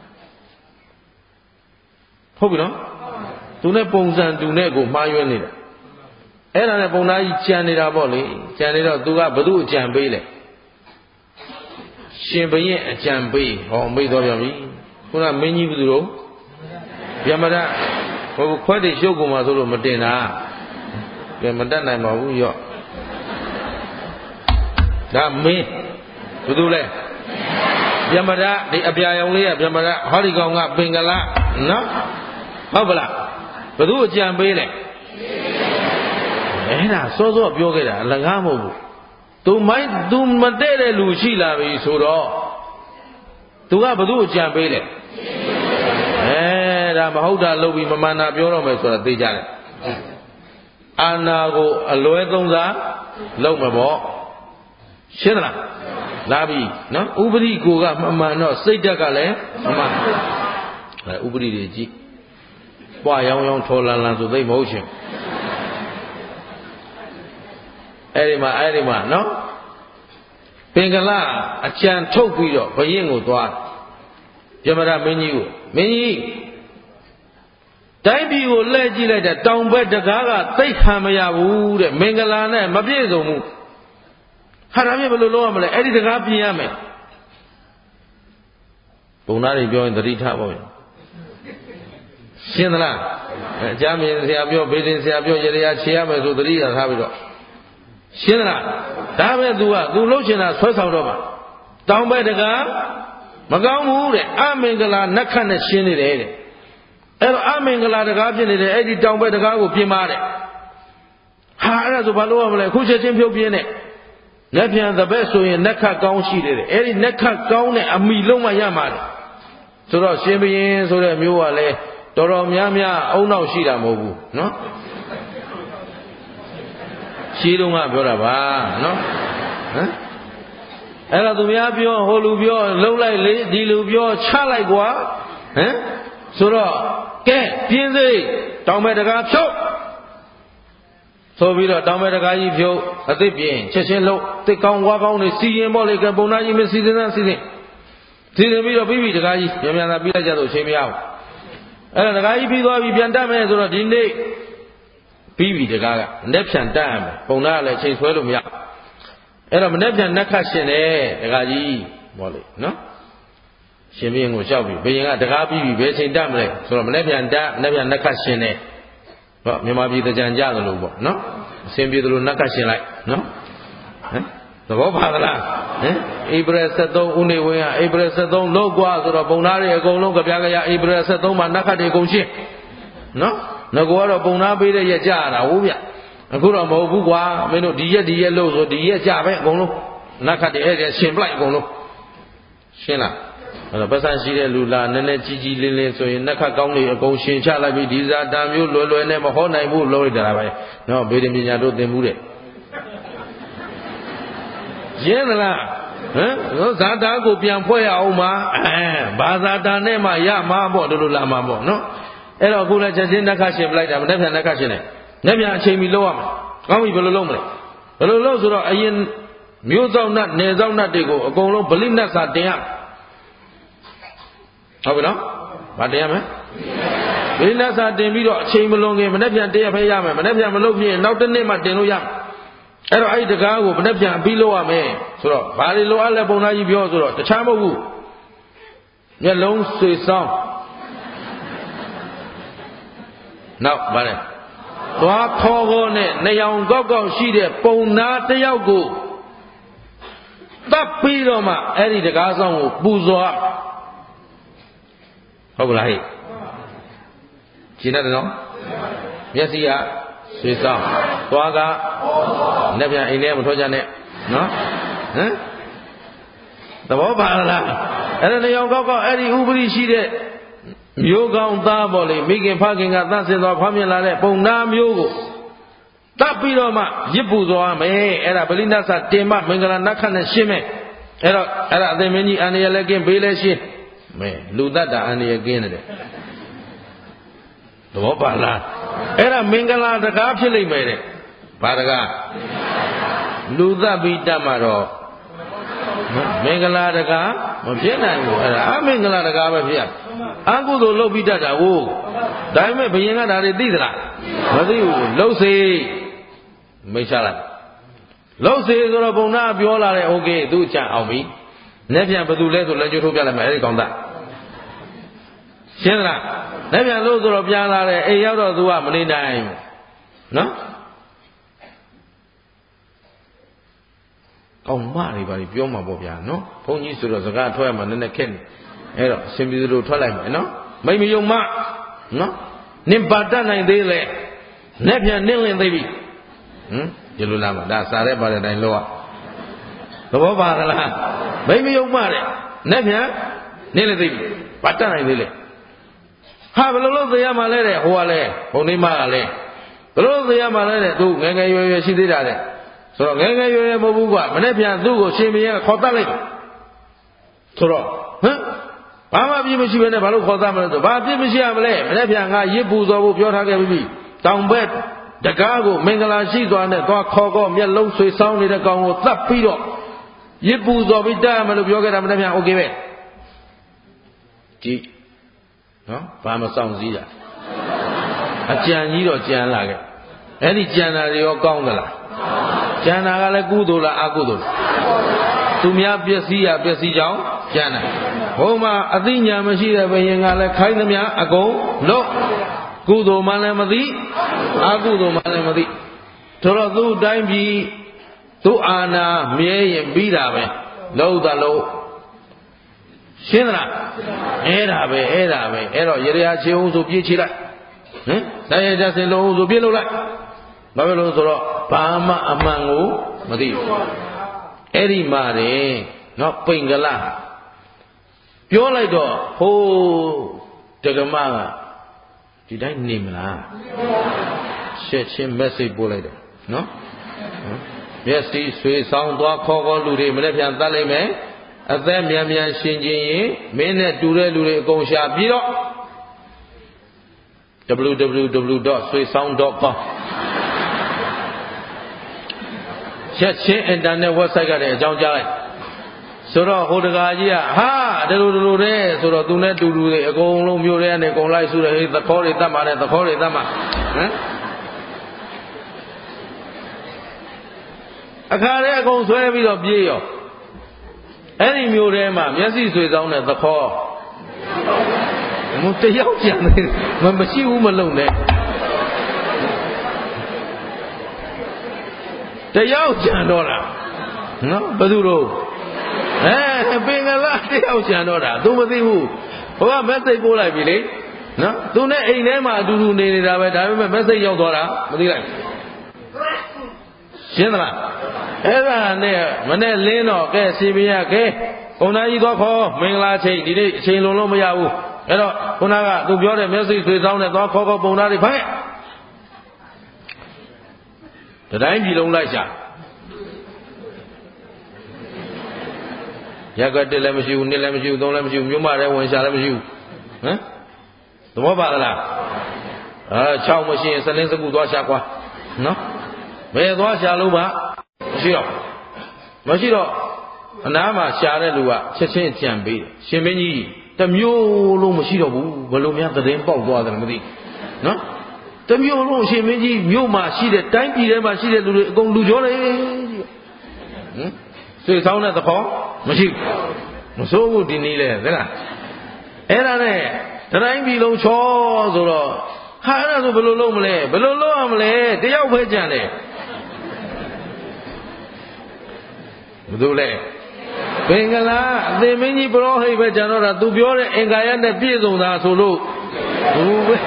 ဟုတ်ပြီနော်သူနဲ့ပုံစံတူနဲ့ကိုမှားယွင်းနေတာအဲ့ဒါနဲ့ပုံနာကြီးကြံနေတာပေါ့လေကြံနေတော့သူကဘသူ့အကြံပေးလဲရှင်ဘုရင်အကြံပေးဟောမိတ်တော်ပြန်ပြီခုနမင်းကြီးဘသူတို့ဗျမရဟိုခွက်တွေရှုပ်ကုန်မှာဆိုလို့မတင်တာပြန်မတတ်နိုင်ပါဘူးရော့ဒါမင်းဘသူလဲဗျမရဒီအပြာရောင်လေးကဗျမရဟောဒီကောင်ကပင်ကလာနော်ဟုတ်ပလားဘသူအကြံပေးလဲအဲ့ဒါစောစောပြောခဲ့တာအလကားမဟုတ်ဘူးသူမတည့်တဲ့လူရှိလာပြီဆိုတော့သူကဘသူအကြံပေးလဲဒါမဟုတ်တာလုပ်ပြီးမမှန်တာပြောတော့မယ်ဆိုတာသိကြတယ်အာနာကိုအလွဲသုံးစားလုပ်မှာပေါ့ရှင်းသလားလာပြီနော်ဥပရိကိုကမမှန်တော့စိတ်ဓာတ်ကလည်းမမှန်ဥပဒေတွေကြည့်ပွားရောင်းရောင်းထော်လန်လန်ဆိုသိမဟုတ်ရှင်အဲ့ဒီမှာနော်ပင်ကလာအကြံထုတ်ပြီးတော့ဘုရင်ကိုသွားပြမရမင်းကြီးကိုမင်းကြီးတိုင်းပြည်ကိုလှည့်ကြည့်လိုက်တဲ့တောင်ဘက်တကားကသိခံမရဘူးတဲ့မင်္ဂလာနဲ့မပြည့်စုံဘူးဟာဒါမျိုးဘယ်လိုလုပ်ရမလဲအဲ့ဒီတကားပြင်ရမယ်ဘုံသားတွေပြောရင်သတိထားပါဦးရှင်းသလားအကြမ်းမြင်ဆရာပြောဘေးတင်ဆရာပြောရရခြေရမယ်ဆိုသတိရထားပြီးတော့ရှင်းသလားဒါပဲ तू လှုပ်ချင်တာဆွဲဆောင်တော့မှာတောင်ဘက်တကားမကောင်းဘူးတဲ့အမင်္ဂလာနတ်ခတ်နဲ့ရှင်းနေတယ်တဲ့အဲ့တော့အမင်္ဂလာတကားဖြစ်နေတဲ့အဲ့ဒီတောင်ဘက်တကားကိုပြင်ပါတဲ့ဟာအဲ့ဒါဆိုဘာလို့ရမလဲခုချက်ချင်းဖြုတ်ပြင်းနဲ့လက်ပြန်သဘက်ဆိုရင်နက်ခတ်ကောင်းရှိတယ်တဲ့အဲ့ဒီနက်ခတ်ကောင်းတဲ့အမိလုံးမှရမှာတဲ့ဆိုတော့ရှင်ဘုရင်ဆိုတဲ့မျိုးကလည်းတော်တော်များများအုံနောက်ရှိတာမဟုတ်ဘူးနော်ရှိတော့ကပြောတာပါနော်ဟမ်အဲ့တော့သူများပြောဟိုလူပြောလှုပ်လိုက်လေဒီလူပြောချလိုက်ကွာဟမ်ဆိုတော့ကဲပြင်းစိတောင်ဘက်တကားဖြုတ်ဆိုပြီးတော့တောင်ဘက်တကားကြီးဖြုတ်အသစ်ပြင်းချက်ချင်းလုံးတစ်ကောင်းဝါကောင်းတွေစီရင်ပေါ့လေကပုံနာကြီးမစီစဉ်ပြီးတော့ပြီးပြီတကားကြီးမြန်သာပြီးလိုက်ကြတော့အချိန်မရဘူးအဲ့ဒါတကားကြီးပြီးသွားပြီပြန်တက်မယ်ဆိုတော့ဒီနေ့ပြီးပြီတကားကလက်ပြန်တက်ရမယ်ပုံနာကလည်းအချိန်ဆွဲလို့မရအဲ့တော့မနေ့ပြန်နက်ခတ်ရှင်တယ်တကားကြီးပေါ့လေနော်ရှင်ဘုရင်ကိုလျှောက်ပြီဘုရင်ကတကားပြီးပြီဘယ်ချိန်တက်မလဲဆိုတော့မနေ့ပြန်တက်မနေ့ပြန်နက်ခတ်ရှင်တယ်ဟောမြန်မာပြည်တကြံကြသလိုပေါ့နော်အစဉ်ပြေသလိုနက်ခတ်ရှင်လိုက်နော်ဟမ်သဘောပါသလားဟမ်ဧပြီ73ဦးနေဝင်းကဧပြီ73လောက်กว่าဆိုတော့ပုံသားတွေအကုန်လုံးကြပြားကြရဧပြီ73မှာနက်ခတ်တွေအကုန်ရှင်းနော်ငါကတော့ပုံသားပေးတဲ့ရက်ကြရတာဟုတ်ဗျအခုတော့မဟုတ်ဘူးကွာမင်းတို့ဒီရက်လို့ဆိုဒီရက်ကြပဲအကုန်လုံးနက်ခတ်တွေအဲ့ဒါရှင်ပလိုက်အကုန်လုံးရှင်းလားအဲ့တော့ပတ်စံရှိတဲ့လူလားနည်းနည်းကြီးလင်းဆိုရင်နက်ခတ်ကောင်းတွေအကုန်ရှင်ချလိုက်ပြီးဒီစားတာမျိုးလွယ်နဲ့မဟောနိုင်ဘူးလို့လိုက်တာပဲနော်ဗေဒပညာတို့သင်မှုတဲ့ရင်းသလားဟမ်ဇာတာကိုပြန်ဖွဲ့ရအောင်ပါဘာဇာတာနဲ့မှရမှာပေါ့တို့လိုလာမှာပေါ့နော်အဲ့တော့အခုလည်းချက်ချင်းနက်ခတ်ရှင်ပလိုက်တာမနေ့ပြန်နက်ခတ်ရှင်တယ်နေ့ပြန်အချိန်မီလောက်ရမှာကောင်းပြီဘယ်လိုလုပ်မလဲဘယ်လိုလုပ်ဆိုတော့အရင်မျိုးစောင့်နတ်နယ်စောင့်နတ်တွေကိုအကုန်လုံးဗလိနတ်စာတင်ရဟုတ်ပြီနော်ဗာတင်ရမယ်ဗလိနတ်စာတင်ပြီးတော့အချိန်မလွန်ခင်မနေ့ပြန်တရက်ဖဲရမယ်မနေ့ပြန်မလုပ်ဖြစ်ရင်နောက်တစ်နေ့မှတင်လို့ရမယ်အဲ့တော့အဲ့ဒီတကားကိုမနေ့ပြန်ပြီးလို့ရမယ်ဆိုတော့ဘာတွေလိုအပ်လဲပုံသားကြီးပြောဆိုတော့တခြားမဟုတ်ဘူးမျက်လုံးဆွေဆောင်နောက်ဗာလဲသွားခေါ်ခေါ်နဲ့နေအောင်ကောက်ကောက်ရှိတဲ့ပုံသားတစ်ယောက်ကိုတပ်ပြီးတော့မှအဲ့ဒီတကားဆောင်ကိုပူဇော်ဟုတ်ကလားဟဲ့ရှင်းတယ်နော်မျက်စိကဆွေဆောင်သွားကလက်ပြန်အိမ်ထဲမထွက်ကြနဲ့နော်ဟမ်သဘောပါလားအဲ့ဒါနေအောင်ကောက်ကောက်အဲ့ဒီဥပရိရှိတဲ့မျိုးကောင်းသားပေါ့လေမိခင်ဖခင်ကသတ်ဆင်တော်ဖွားမြင်လာတဲ့ပုံနာမျိုးကိုတပ်ပြီးတော့မှရစ်ပူသွားမယ်အဲ့ဒါဗလိနတ်စာတင်မမင်္ဂလာနတ်ခတ်နဲ့ရှင်းမယ်အဲ့တော့အဲ့ဒါအသိမင်းကြီးအန္တရာယ်လည်းကင်းဘေးလည်းရှင်းမဲလူတတ်တာအန္တရာယ်ကင်းတယ်သဘောပါလားအဲ့ဒါမင်္ဂလာတကားဖြစ်လိမ့်မယ်တဲ့ဘာတကားလူတတ်ပြီးတတ်မှာတော့မင်္ဂလာတကားမဖြစ်နိုင်ဘူးအဲ့ဒါအမင်္ဂလာတကားပဲဖြစ်ရအကုသိုလ်လုပ်ပြီးတတ်တာဟုတ်ဒါပေမဲ့ဘုရင်ကဒါတွေသိသလားမသိဘူးလှုပ်စေမိတ်ချလိုက်လှုပ်စေဆိုတော့ဘုံနာပြောလာတယ်โอเคသူချန်အောင်ပြီလက်ပြန်ဘယ်သူလဲဆိုလက်ကျိုးထုတ်ပြလိုက်မယ်အဲ့ဒီကောင်သားရှင်းလားလက်ပြန်လို့ဆိုတော့ပြန်လာတယ်အိမ်ရောက်တော့သူကမနေနိုင်နော်ကောင်းမတွေပါပြောမှာပေါ့ဗျာနော်ဘုန်းကြီးဆိုတော့စကားထွက်ရမှာနည်းနည်းခက်နေအဲ့တော့အရှင်ပြည်သူတို့ထွက်လိုက်မယ်နော်မိမယုံမနော်နင်ပါတတ်နိုင်သေးလေလက်ပြန်နင်းလင်းသေးပြီဒီလိုလားမဒါစားရဲပါတဲ့အတိုင်းလောသဘောပါသလားမိမယုံမတဲ့လက်ပြန်နင်းလင်းသေးပြီပါတတ်နိုင်သေးလေဟာဘယ်လိုလုပ်သေးရမှာလဲတဲ့ဟိုကလည်းဘုံနေမကလည်းဘယ်လိုသေးရမှာလဲတဲ့သူငယ်ငယ်ရွယ်ရွယ်ရှိသေးတာတဲ့ဆိုတော့ငယ်ငယ်ရွယ်ရွယ်မဟုတ်ဘူးကွာမနေ့ပြန်သူ့ကိုရှင်မင်းကခေါ်တတ်လိုက်ဆိုတော့ဟမ်ဘာမှပြည့်မရှိဘဲနဲ့ဘာလို့ခေါ်သားမလဲဆိုဘာပြည့်မရှိရမလဲမနေ့ပြန်ငါရစ်ပူဇော်ဖို့ပြောထားခဲ့ပြီတောင်ဘက်တကားကိုမင်္ဂလာရှိစွာနဲ့သွားခေါ်ကောမျက်လုံးဆွေဆောင်းနေတဲ့ကောင်ကိုသတ်ပြီးတော့ရစ်ပူဇော်ပြီးတတ်ရမယ်လို့ပြောခဲ့တာမနေ့ပြန်โอเคပဲကြည့်နော်ဘာမဆောင်စည်းတာအကြံကြီးတော့ကြံလာခဲ့အဲ့ဒီကြံတာတွေရောကောင်းသလားကြံတာကလည်းကုသိုလ်လားအကုသိုလ်လားသူများပျက်စီးရပျက်စီးကြောင်းကြံတာဟိုမှာအသိဉာဏ်မရှိတဲ့ဘယင်ကလည်းခိုင်းသမျှအကုန်လို့ကုသိုလ်မှလည်းမသိအကုသိုလ်မှလည်းမသိတို့တော့သူ့တိုင်းပြည်သူ့အာဏာမြဲရင်ပြီးတာပဲလို့သလို့ရှင်းသလားအဲ့ဒါပဲအဲ့တော့ရရချင်းအောင်ဆိုပြေးချလိုက်ဟမ်တရားကြစင်လုံးဆိုပြေးလို့လိုက်ဘာဖြစ်လို့ဆိုတော့ဘာမှအမှန်ကိုမသိဘူးအဲ့ဒီမှာတယ်နော်ပိန်ကလပြောလိုက်တော့ဟိုးတက္ကမကဒီတိုင်းနေမလားရှက်ချင်း message ပို့လိုက်တယ်နော်မျက်စိဆွေဆောင်သွားခေါ်လူတွေမနေ့ပြန်တတ်လိုက်မယ်အသက်မြန်မြန်ရှင်ချင်းရင်မင်းနဲ့တူတဲ့လူတွေအကုန်ရှာပြီးတော့ www.swesound.com ချက်ချင်း internet website ကလည်းအကြောင်းကြားလိုက်ဆိုတော့ဟိုတကာကြီးကဟာဒီလိုတဲ့ဆိုတော့သူနဲ့တူတူတွေအကုန်လုံးမျိုးတွေကနေအကုန်လိုက်စုတယ်ဟေးသခေါ်တွေတတ်ပါတယ်သခေါ်တွေတတ်မှာဟမ်အခါလေးအကုန်ဆွဲပြီးတော့ပြေးရောအဲ့ဒီမျိုးထဲမှာမျက်စိဆွေဆောင်တဲ့သခေါ်မတယောက်ကြံနေမရှိဘူးမလုံနဲ့တယောက်ကြံတော့တာနော်ဘယ်သူတော့ပင်ကလာတယောက်ကြံတော့တာ तू မသိဘူးဟိုက message ပို့လိုက်ပြီလေနော် तू နဲ့အိမ်ထဲမှာအတူတူနေနေတာပဲဒါပေမဲ့ message ရောက်သွားတာမသိလိုက်ရှင်းသလားအဲ့ဒါနဲ့မနဲ့လင်းတော့ကဲစီမရကဲဘုံသားကြီးသွားခေါ်မင်္ဂလာချိန်ဒီနေ့အချိန်လုံးလုံးမရဘူးအဲ့တော့ခုနက तू ပြောတဲ့ message ဆွေဆောင်နဲ့သွားခေါ်ဘုံသားတွေဖိုင်တတိုင်းပြည်လုံးလိုက်ရှာရက်ကတက်လည်းမရှိဘူးနှစ်လည်းမရှိဘူးသုံးလည်းမရှိဘူးမြို့မလည်းဝင်ရှာလည်းမရှိဘူးဟမ်သဘောပါလား6မရှိရင်စလင်းစကူသွားရှာကွာနော်ဘယ်သွားရှာလို့မှမရှိတော့အနားမှာရှာတဲ့လူကချက်ချင်းကြံပေးတယ်ရှင်မင်းကြီးတမျိုးလုံးမရှိတော့ဘူးဘယ်လိုများသတင်းပေါက်သွားတယ်မသိနော်တမျိုးလုံးရှင်မင်းကြီးမြို့မှာရှိတဲ့တိုင်းပြည်ထဲမှာရှိတဲ့လူတွေအကုန်လူကြောတယ်ဟင်ဆွေဆောင်တဲ့သခေါ်မရှိဘူးမစိုးဘူးဒီနည်းလဲသလားအဲ့ဒါနဲ့တိုင်းပြည်လုံးချောဆိုတော့ဟာအဲ့ဒါဆိုဘယ်လိုလုပ်မလဲဘယ်လိုလုပ်ရမလဲတယောက်ပဲကြံတယ်ဘယ်သူလဲဘင်္ဂလားအသေးမင်းကြီးပရောဟိတ်ပဲကြံတော့တာသူပြောတဲ့အင်္ဂါရနဲ့ပြည့်စုံတာဆိုလို့ဘူးပဲ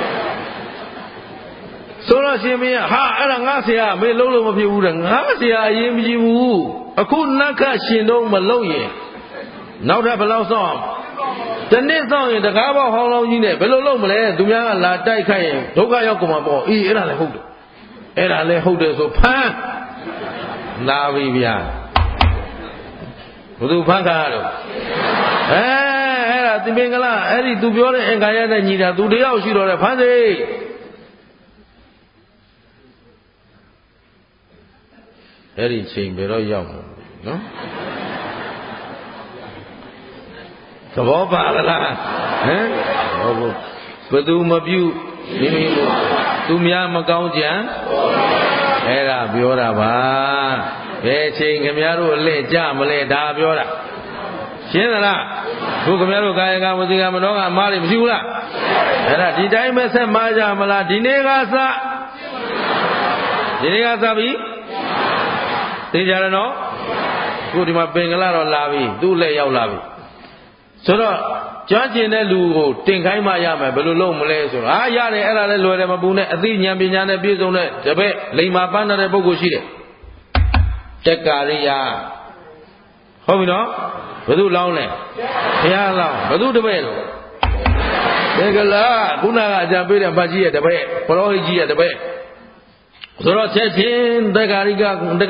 ဆိုတော့ရှင်မင်းဟာအဲ့ဒါငါဆရာမင်းလုံးလို့မဖြစ်ဘူးတဲ့ငါဆရာအရင်မကြည့်ဘူးအခုနတ်ခရှင်တော့မလုံးရင်နောက်ထပ်ဘယ်လောက်စောင့်တနေ့စောင့်ရင်တကားပေါက်ဟောင်းလောင်းကြီးနဲ့ဘယ်လိုလုပ်မလဲသူများကလာတိုက်ခိုက်ရင်ဒုက္ခရောက်ကုန်မှာပေါ့အေးအဲ့ဒါလည်းဟုတ်တယ်ဆိုဖမ်းလာပြီဗျာဘုသူဖမ်းခါရတော့အဲ့ဒါဒီပင်ကလာအဲ့ဒီသူပြောတဲ့အင်္ဂါရနဲ့ညီတာသူတယောက်ရှိတော့တယ်ဖမ်းစေအဲ့ဒီချိန်ဘယ်တော့ရောက်မှာနော်သဘောပါလားဟမ်ဘယ်သူမပြုမိမိသူများမကောင်းကြံအဲ့ဒါပြောတာပါဘယ်ချိန်ခင်ဗျားတို့အလဲကြမလဲဒါပြောတာရှင်းသလားခုခင်ဗျားတို့ကာယကဝစီကမနောကအမားတွေမရှိဘူးလားအဲ့ဒါဒီတိုင်းပဲဆက်မှားကြမလားဒီနေ့ကစပြီသိကြတယ်နော်ခုဒီမှာပင်ကလာတော့လာပြီသူ့လက်ရောက်လာပြီဆိုတော့ကြွားကျင်တဲ့လူကိုတင်ခိုင်းမှရမယ်ဘယ်လိုလုပ်မလဲဆိုတော့ရတယ်အဲ့ဒါလည်းလွယ်တယ်မပူနဲ့အသိဉာဏ်ပညာနဲ့ပြည့်စုံတဲ့တပည့်လိမ္မာပန်းတဲ့ပုဂ္ဂိုလ်ရှိတယ်တက္ကာရိယာဟုတ်ပြီနော်ဘယ်သူလောင်းလဲဘုရားလောင်းဘယ်သူတပည့်လို့ပင်ကလာခုနကအကြံပေးတဲ့ဗတ်ကြီးရဲ့တပည့်ဘရောဟိတ်ကြီးရဲ့တပည့်ဆိုတော့ချက်ချင်းတက္ကာရိယာခေါ်ဘ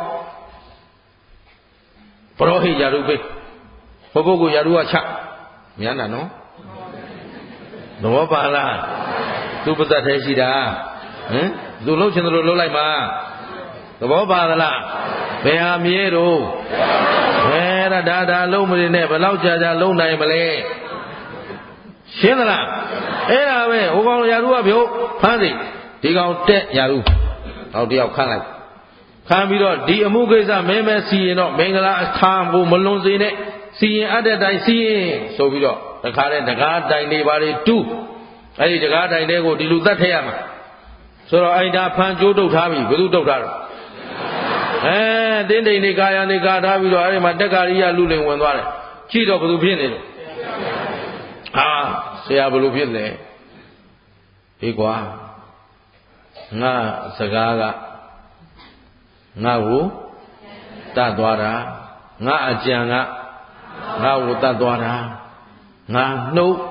ရောဟိတ်ယာရုပေးဘုပုဂ္ဂိုလ်ယာရုကချများတာနော်သဘောပါလားသူပါဇက်သေးရှိတာဟမ်သူလှုပ်ချင်တယ်လို့လှုပ်လိုက်မှာသဘောပါသလားဘယ်ဟာမြဲတော့ဘယ်ဒါလုံးမနေနဲ့ဘယ်လောက်ကြာလုံးနိုင်မလဲရှင်းသလားအဲ့ဒါပဲဟိုကောင်ရာထူးကပြုတ်ဖမ်းစီဒီကောင်တက်ရာထူးနောက်တယောက်ခန့်လိုက်ခန့်ပြီးတော့ဒီအမှုကိစ္စမဲစီရင်တော့မင်္ဂလာအခါဘုံမလွန်စေနဲ့စီရင်အပ်တဲ့တိုင်စီရင်ဆိုပြီးတော့တခါတည်းတကားတိုင်နေပါလေတူးအဲ့ဒီတကားတိုင်တဲ့ကိုဒီလူတတ်ထည့်ရမှာဆိုတော့အဲ့ဒါဖန်ကြိုးတုတ်ထားပြီဘယ်သူတုတ်ထားတော့တင်းတိန်နေကာယနေကာထားပြီးတော့အဲ့ဒီမှာတက်ကာရိယလူလင်ဝင်သွားတယ်ကြည့်တော့ဘယ်သူဖြစ်နေလဲဟာဆရာဘယ်လိုဖြစ်လဲဒီကွာငါစကားကငါ့ကိုတတ်သွားတာငါအကြံကငါ့ကိုတတ်သွားတာငါနှုတ်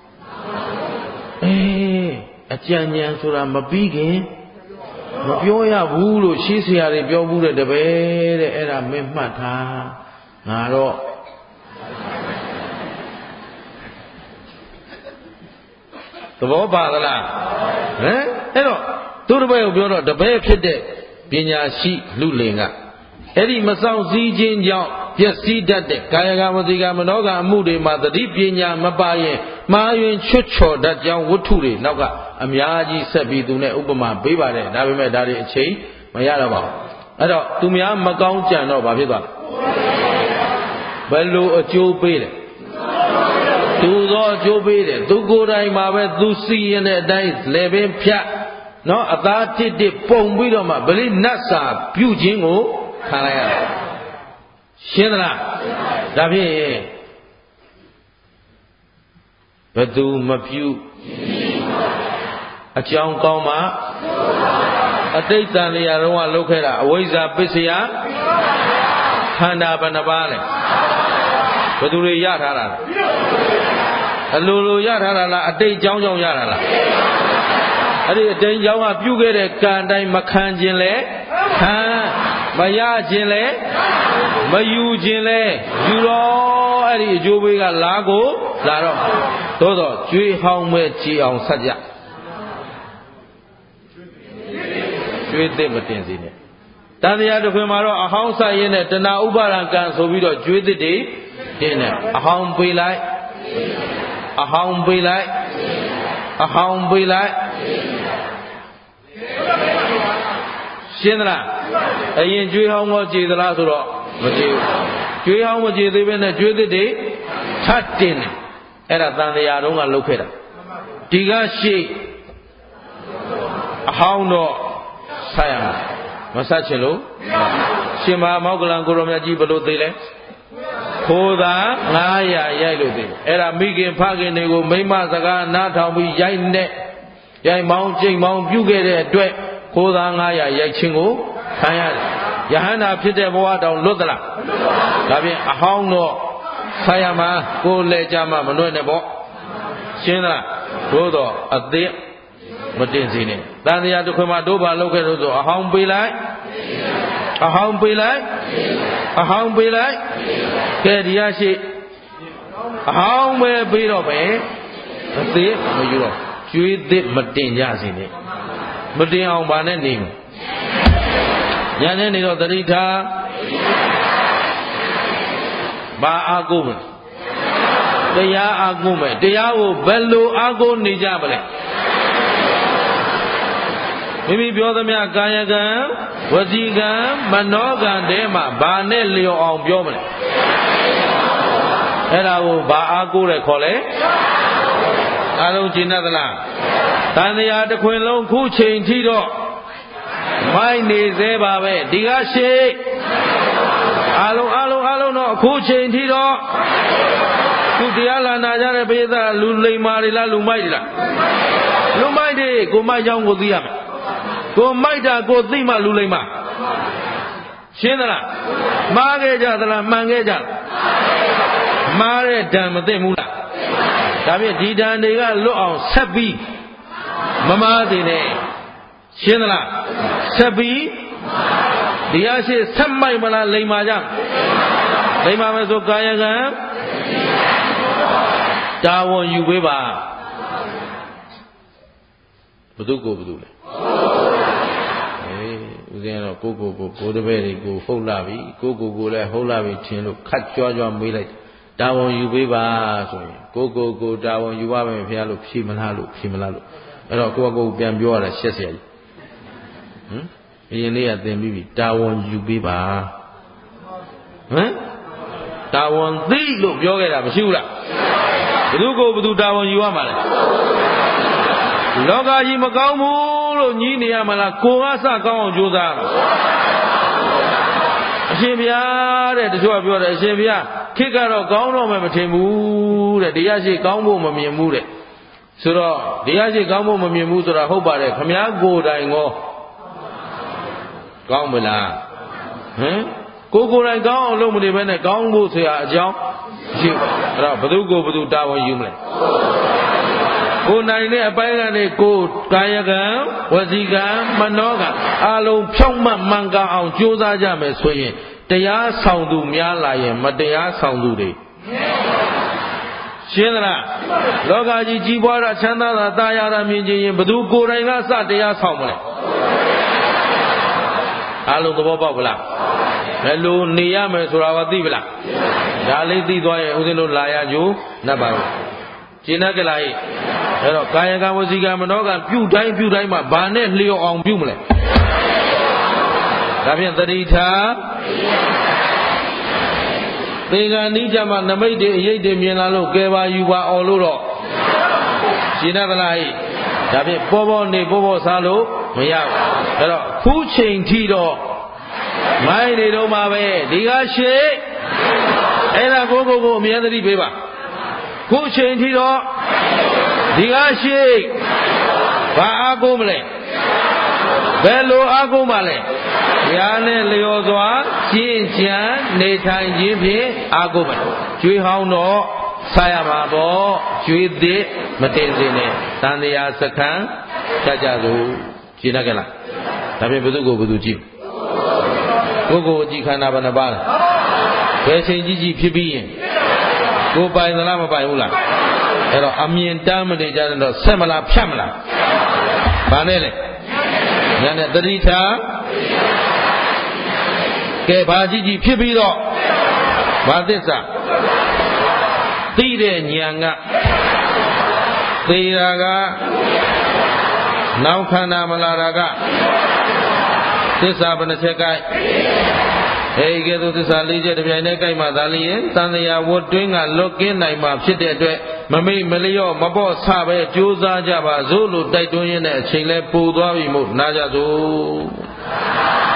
အကြံဉာဏ်ဆိုတာမပြီးခင်မပြောရဘူးလို့ရှေးဆရာတွေပြောဘူးတဲ့တပည့်တဲ့အဲ့ဒါမင်းမှတ်ထားငါတော့သဘောပါသလားဟမ်အဲ့တော့သူတပည့်ကိုပြောတော့တပည့်ဖြစ်တဲ့ပညာရှိလူလင်ကအဲ့ဒီမဆောင်စည်းခြင်းကြောင့်ပျက်စီးတတ်တဲ့ကာယကမတိကမနောကအမှုတွေမှာသတိပညာမပါရင်မှားယွင်းချွတ်ချော်တတ်ကြောင်းဝတ္ထုတွေနောက်ကအများကြီးဆက်ပြီးသူနဲ့ဥပမာပေးပါတယ်ဒါပေမဲ့ဒါတွေအချိန်မရတော့ပါဘူးအဲ့တော့သူများမကောင်းကြံတော့ဘာဖြစ်သွားလဲဘယ်လိုအကျိုးပေးလဲသူသောအကျိုးပေးတယ်သူကိုယ်တိုင်မှာပဲသူစီရင်တဲ့အတိုင်းလေပင်ဖြတ်နော်အသားတစ်ပုံပြီးတော့မှဗလိနတ်စာပြုခြင်းကိုခံလိုက်ရတယ်ရှင်းသလားဒါဖြင့်ဘသူမပြုအကြောင်းကောင်းမှအတိတ်တန်လျာတော့လှုပ်ခဲ့တာအဝိဇ္ဇာပစ္စယခန္ဓာဘယ်နှပါးလဲဘသူတွေရထားတာအလိုရထားတာလားအတိတ်ကြောင်းကြောင့်ရတာလားအဲ့ဒီအတိတ်ကြောင်းကပြုခဲ့တဲ့ကံတိုင်းမခံခြင်းလဲခံမရခြင်းလဲမယူခြင်းလဲယူတော့အဲ့ဒီအကျိုးပေးကလာကိုလာတော့သို့တော့ကြွေးဟောင်းမဲ့ကြည်အောင်ဆက်ကြကြွေးသစ်မတင်စေနဲ့တန်တရားတစ်ခွင်မှာတော့အဟောင်းဆိုင်ရင်နဲ့တဏှာဥပါဒံကံဆိုပြီးတော့ကြွေးသစ်တွေတင်တယ်အဟောင်းပေးလိုက်အဟောင်းပေးလိုက်အဟောင်းပေးလိုက်ရှင်းသလားအရင်ကြွေးဟောင်းကိုကြည်သလားဆိုတော့မကြည်ဘူးကြွေးဟောင်းမကြည်သေးဘဲနဲ့ကြွေးသစ်တွေထပ်တင်တယ်အဲ့ဒါတန်တရားတုန်းကလှုပ်ခဲ့တာဒီကရှိအဟောင်းတော့ဆက်ရမှာမဆက်ချင်လို့ရှင်မမောကလံကိုရောမြတ်ကြီးဘယ်လိုသိလဲခိုးသာ900ရိုက်လို့သိတယ်အဲ့ဒါမိခင်ဖခင်တွေကိုမိမစကားနားထောင်ပြီးရိုက်နဲ့ရိုက်မောင်းကြိတ်မောင်းပြုခဲ့တဲ့အတွက်ခိုးသာ900ရိုက်ခြင်းကိုခံရတယ်ယဟန္တာဖြစ်တဲ့ဘဝတောင်လွတ်သလားဒါဖြင့်အဟောင်းတော့ဆက်ရမှာကိုယ်လက်ကြမှာမလွတ်နဲ့ပေါ့ရှင်းလားသို့တော့အသေးမတင်စီနဲ့တန်တရားတစ်ခွင်မှာတို့ဘာလုပ်ခဲ့လို့ဆိုအဟောင်းပေးလိုက်အဟောင်းပေးလိုက်အဟောင်းပေးလိုက်ကဲဒီရရှိအဟောင်းပဲပေးတော့ပဲအသေးမယူတော့ကျွေးသစ်မတင်ကြစီနဲ့မတင်အောင်ဗာနဲ့နေမယ်ညာနဲ့နေတော့တတိထားဘာအာကိုမယ်တရားအာကိုမယ်တရားကိုဘယ်လိုအာကိုနေကြမလဲမိမိပြောသမျှကာယကံဝစီကံမနောကံတဲမှာဘာနဲ့လျော်အောင်ပြောမလဲအဲ့ဒါကိုဘာအာကိုလဲခေါ်လဲအားလုံးရှင်းသလားတန်တရားတစ်ခွင်လုံးခုချိန်ထိတော့မိုက်နေသေးပါပဲဒီကရှိအားလုံးတော့အခုချိန်ထိတော့သူတရားလာနာကြတဲ့ပိဿလူလိမ္မာတွေလားလူမိုက်တွေလားလူမိုက်တွေကိုမိုက်ကြောင်းကိုသိရမယ်ကိုမိုက်တာကိုသိမှလူလိမ္မာရှင်းသလားမှားခဲ့ကြသလားမှန်ခဲ့ကြလားမှားတဲ့ဓာတ်မသိဘူးလားဒါဖြင့်ဒီဓာတ်တွေကလွတ်အောင်ဆက်ပြီးမမားသေးနဲ့ရှင်းသလားဆက်ပြီးဒီအရှိဆက်မိုက်မလားလိမ္မာကြလိမ္မာမယ်ဆိုကာယကံတာဝန်ယူပေးပါဘုသူကိုဘုသူလဲဦးဇင်းတော့ကိုတပည့်တွေကိုဟုတ်လာပြီကိုလည်းဟုတ်လာပြီထင်လို့ခတ်ကြွားမေးလိုက်တာဝန်ယူပေးပါဆိုရင်ကိုတာဝန်ယူပါမယ်ဖေလို့ဖြေမလားလို့အဲ့တော့ကိုပြန်ပြောရတာရှက်เสียကြီးအရင်လေးကသင်ပြီးပြီတာဝန်ယူပေးပါတာဝန်သိလို့ပြောခဲ့တာမရှိဘူးလားဘယ်သူတာဝန်ယူရမှာလဲလောကကြီးမကောင်းဘူးလို့ညည်းနေရမလားကိုကစကောင်းအောင်ကြိုးစားအရှင်ဘုရားတဲ့တချို့ကပြောတယ်အရှင်ဘုရားခေတ်ကတော့ကောင်းတော့မှမထင်ဘူးတဲ့တရားရှိကောင်းဖို့မမြင်ဘူးတဲ့ဆိုတော့တရားရှိကောင်းဖို့မမြင်ဘူးဆိုတာဟုတ်ပါတယ်ခမည်းကိုယ်တိုင်ကောကောင်းမလားကိုယ်တိုင်ကောင်းအောင်လုပ်မနေဘဲနဲ့ကောင်းဖို့ဆရာအကြောင်းရှိအဲ့တော့ဘယ်သူတာဝန်ယူမလဲကိုယ်နိုင်တဲ့အပိုင်းကနေကိုယ်ကာယကံဝစီကံမနောကံအလုံးဖြောင့်မတ်မှန်ကန်အောင်ကြိုးစားကြမယ်ဆိုရင်တရားဆောင်သူများလာရင်မတရားဆောင်သူတွေရှင်းသလားလောကကြီးကြီးပွားတာချမ်းသာတာတာယာတာမြင်ချင်းရင်ဘယ်သူကိုယ်တိုင်ကစတရားဆောင်မလဲအလုံးသဘောပေါက်ဗလားဘယ်လိုနေရမယ်ဆိုတာကသိဗလားဒါလေးသိသွားရင်ဦးဇင်းတို့လာရကြိုးနတ်ပါဘူးရှင်းတတ်ကြလားအဲ့တော့ကာယကံဝစီကံမနောကံပြုတိုင်းမှာဘာနဲ့လျော်အောင်ပြုမလဲဒါဖြင့်သတိထားသင်္ကန်းဤကြမှာနမိတ်တွေအရေးတွေမြင်လာလို့ကဲပါယူပါအောင်လို့တော့ရှင်းတတ်ကြလားဒါဖြင့်ပေါ်နေပေါ်စားလို့မရဘူးအဲ့တော့ခုချိန်ထိတော့မိုင်းနေတော့မှာပဲဒီကရှိအဲ့ဒါကိုအမြဲတမ်းပေးပါခုချိန်ထိတော့ဒီကရှိဘာအားကိုးမလဲဘယ်လိုအားကိုးမှလဲရားနဲ့လျော်စွာကျင့်ကြံနေထိုင်ခြင်းဖြင့်အားကိုးမယ်ကျွေးဟောင်းတော့စားရမှာပေါ့ကျွေးသစ်မတင်စေနဲ့တန်တရားစခန်းကြစို့ရှင်းတတ်ကြလားဒါဖြင့်ဘယ်သူကြည့်ကိုကြည့်ခန္ဓာဘယ်နှပါးလဲဘယ်ချိန်ကြီးဖြစ်ပြီးရင်ကိုပိုင်သလားမပိုင်ဘူးလားအဲ့တော့အမြင်တမ်းမနေကြတော့ဆက်မလားဖြတ်မလားဘာနဲ့လဲညာနဲ့တတိထားကဲဘာကြီးဖြစ်ပြီးတော့ဘာသစ္စာသိတဲ့ဉာဏ်ကသေတာကနောက်ခန္ဓာမလာတာကသစ္စာဘယ်နှချက်ကိုက်ကဲသို့သစ္စာ၄ချက်တစ်ပြိုင်တည်းကိုက်မှသာလျင်သံဃာဝတ်တွင်းကလွတ်ကင်းနိုင်မှာဖြစ်တဲ့အတွက်မမိတ်မလျော့မပေါ့ဆပဲကြိုးစားကြပါစို့လို့တိုက်တွန်းရင်းနဲ့အချိန်လဲပိုသွားပြီမို့နားကြစို့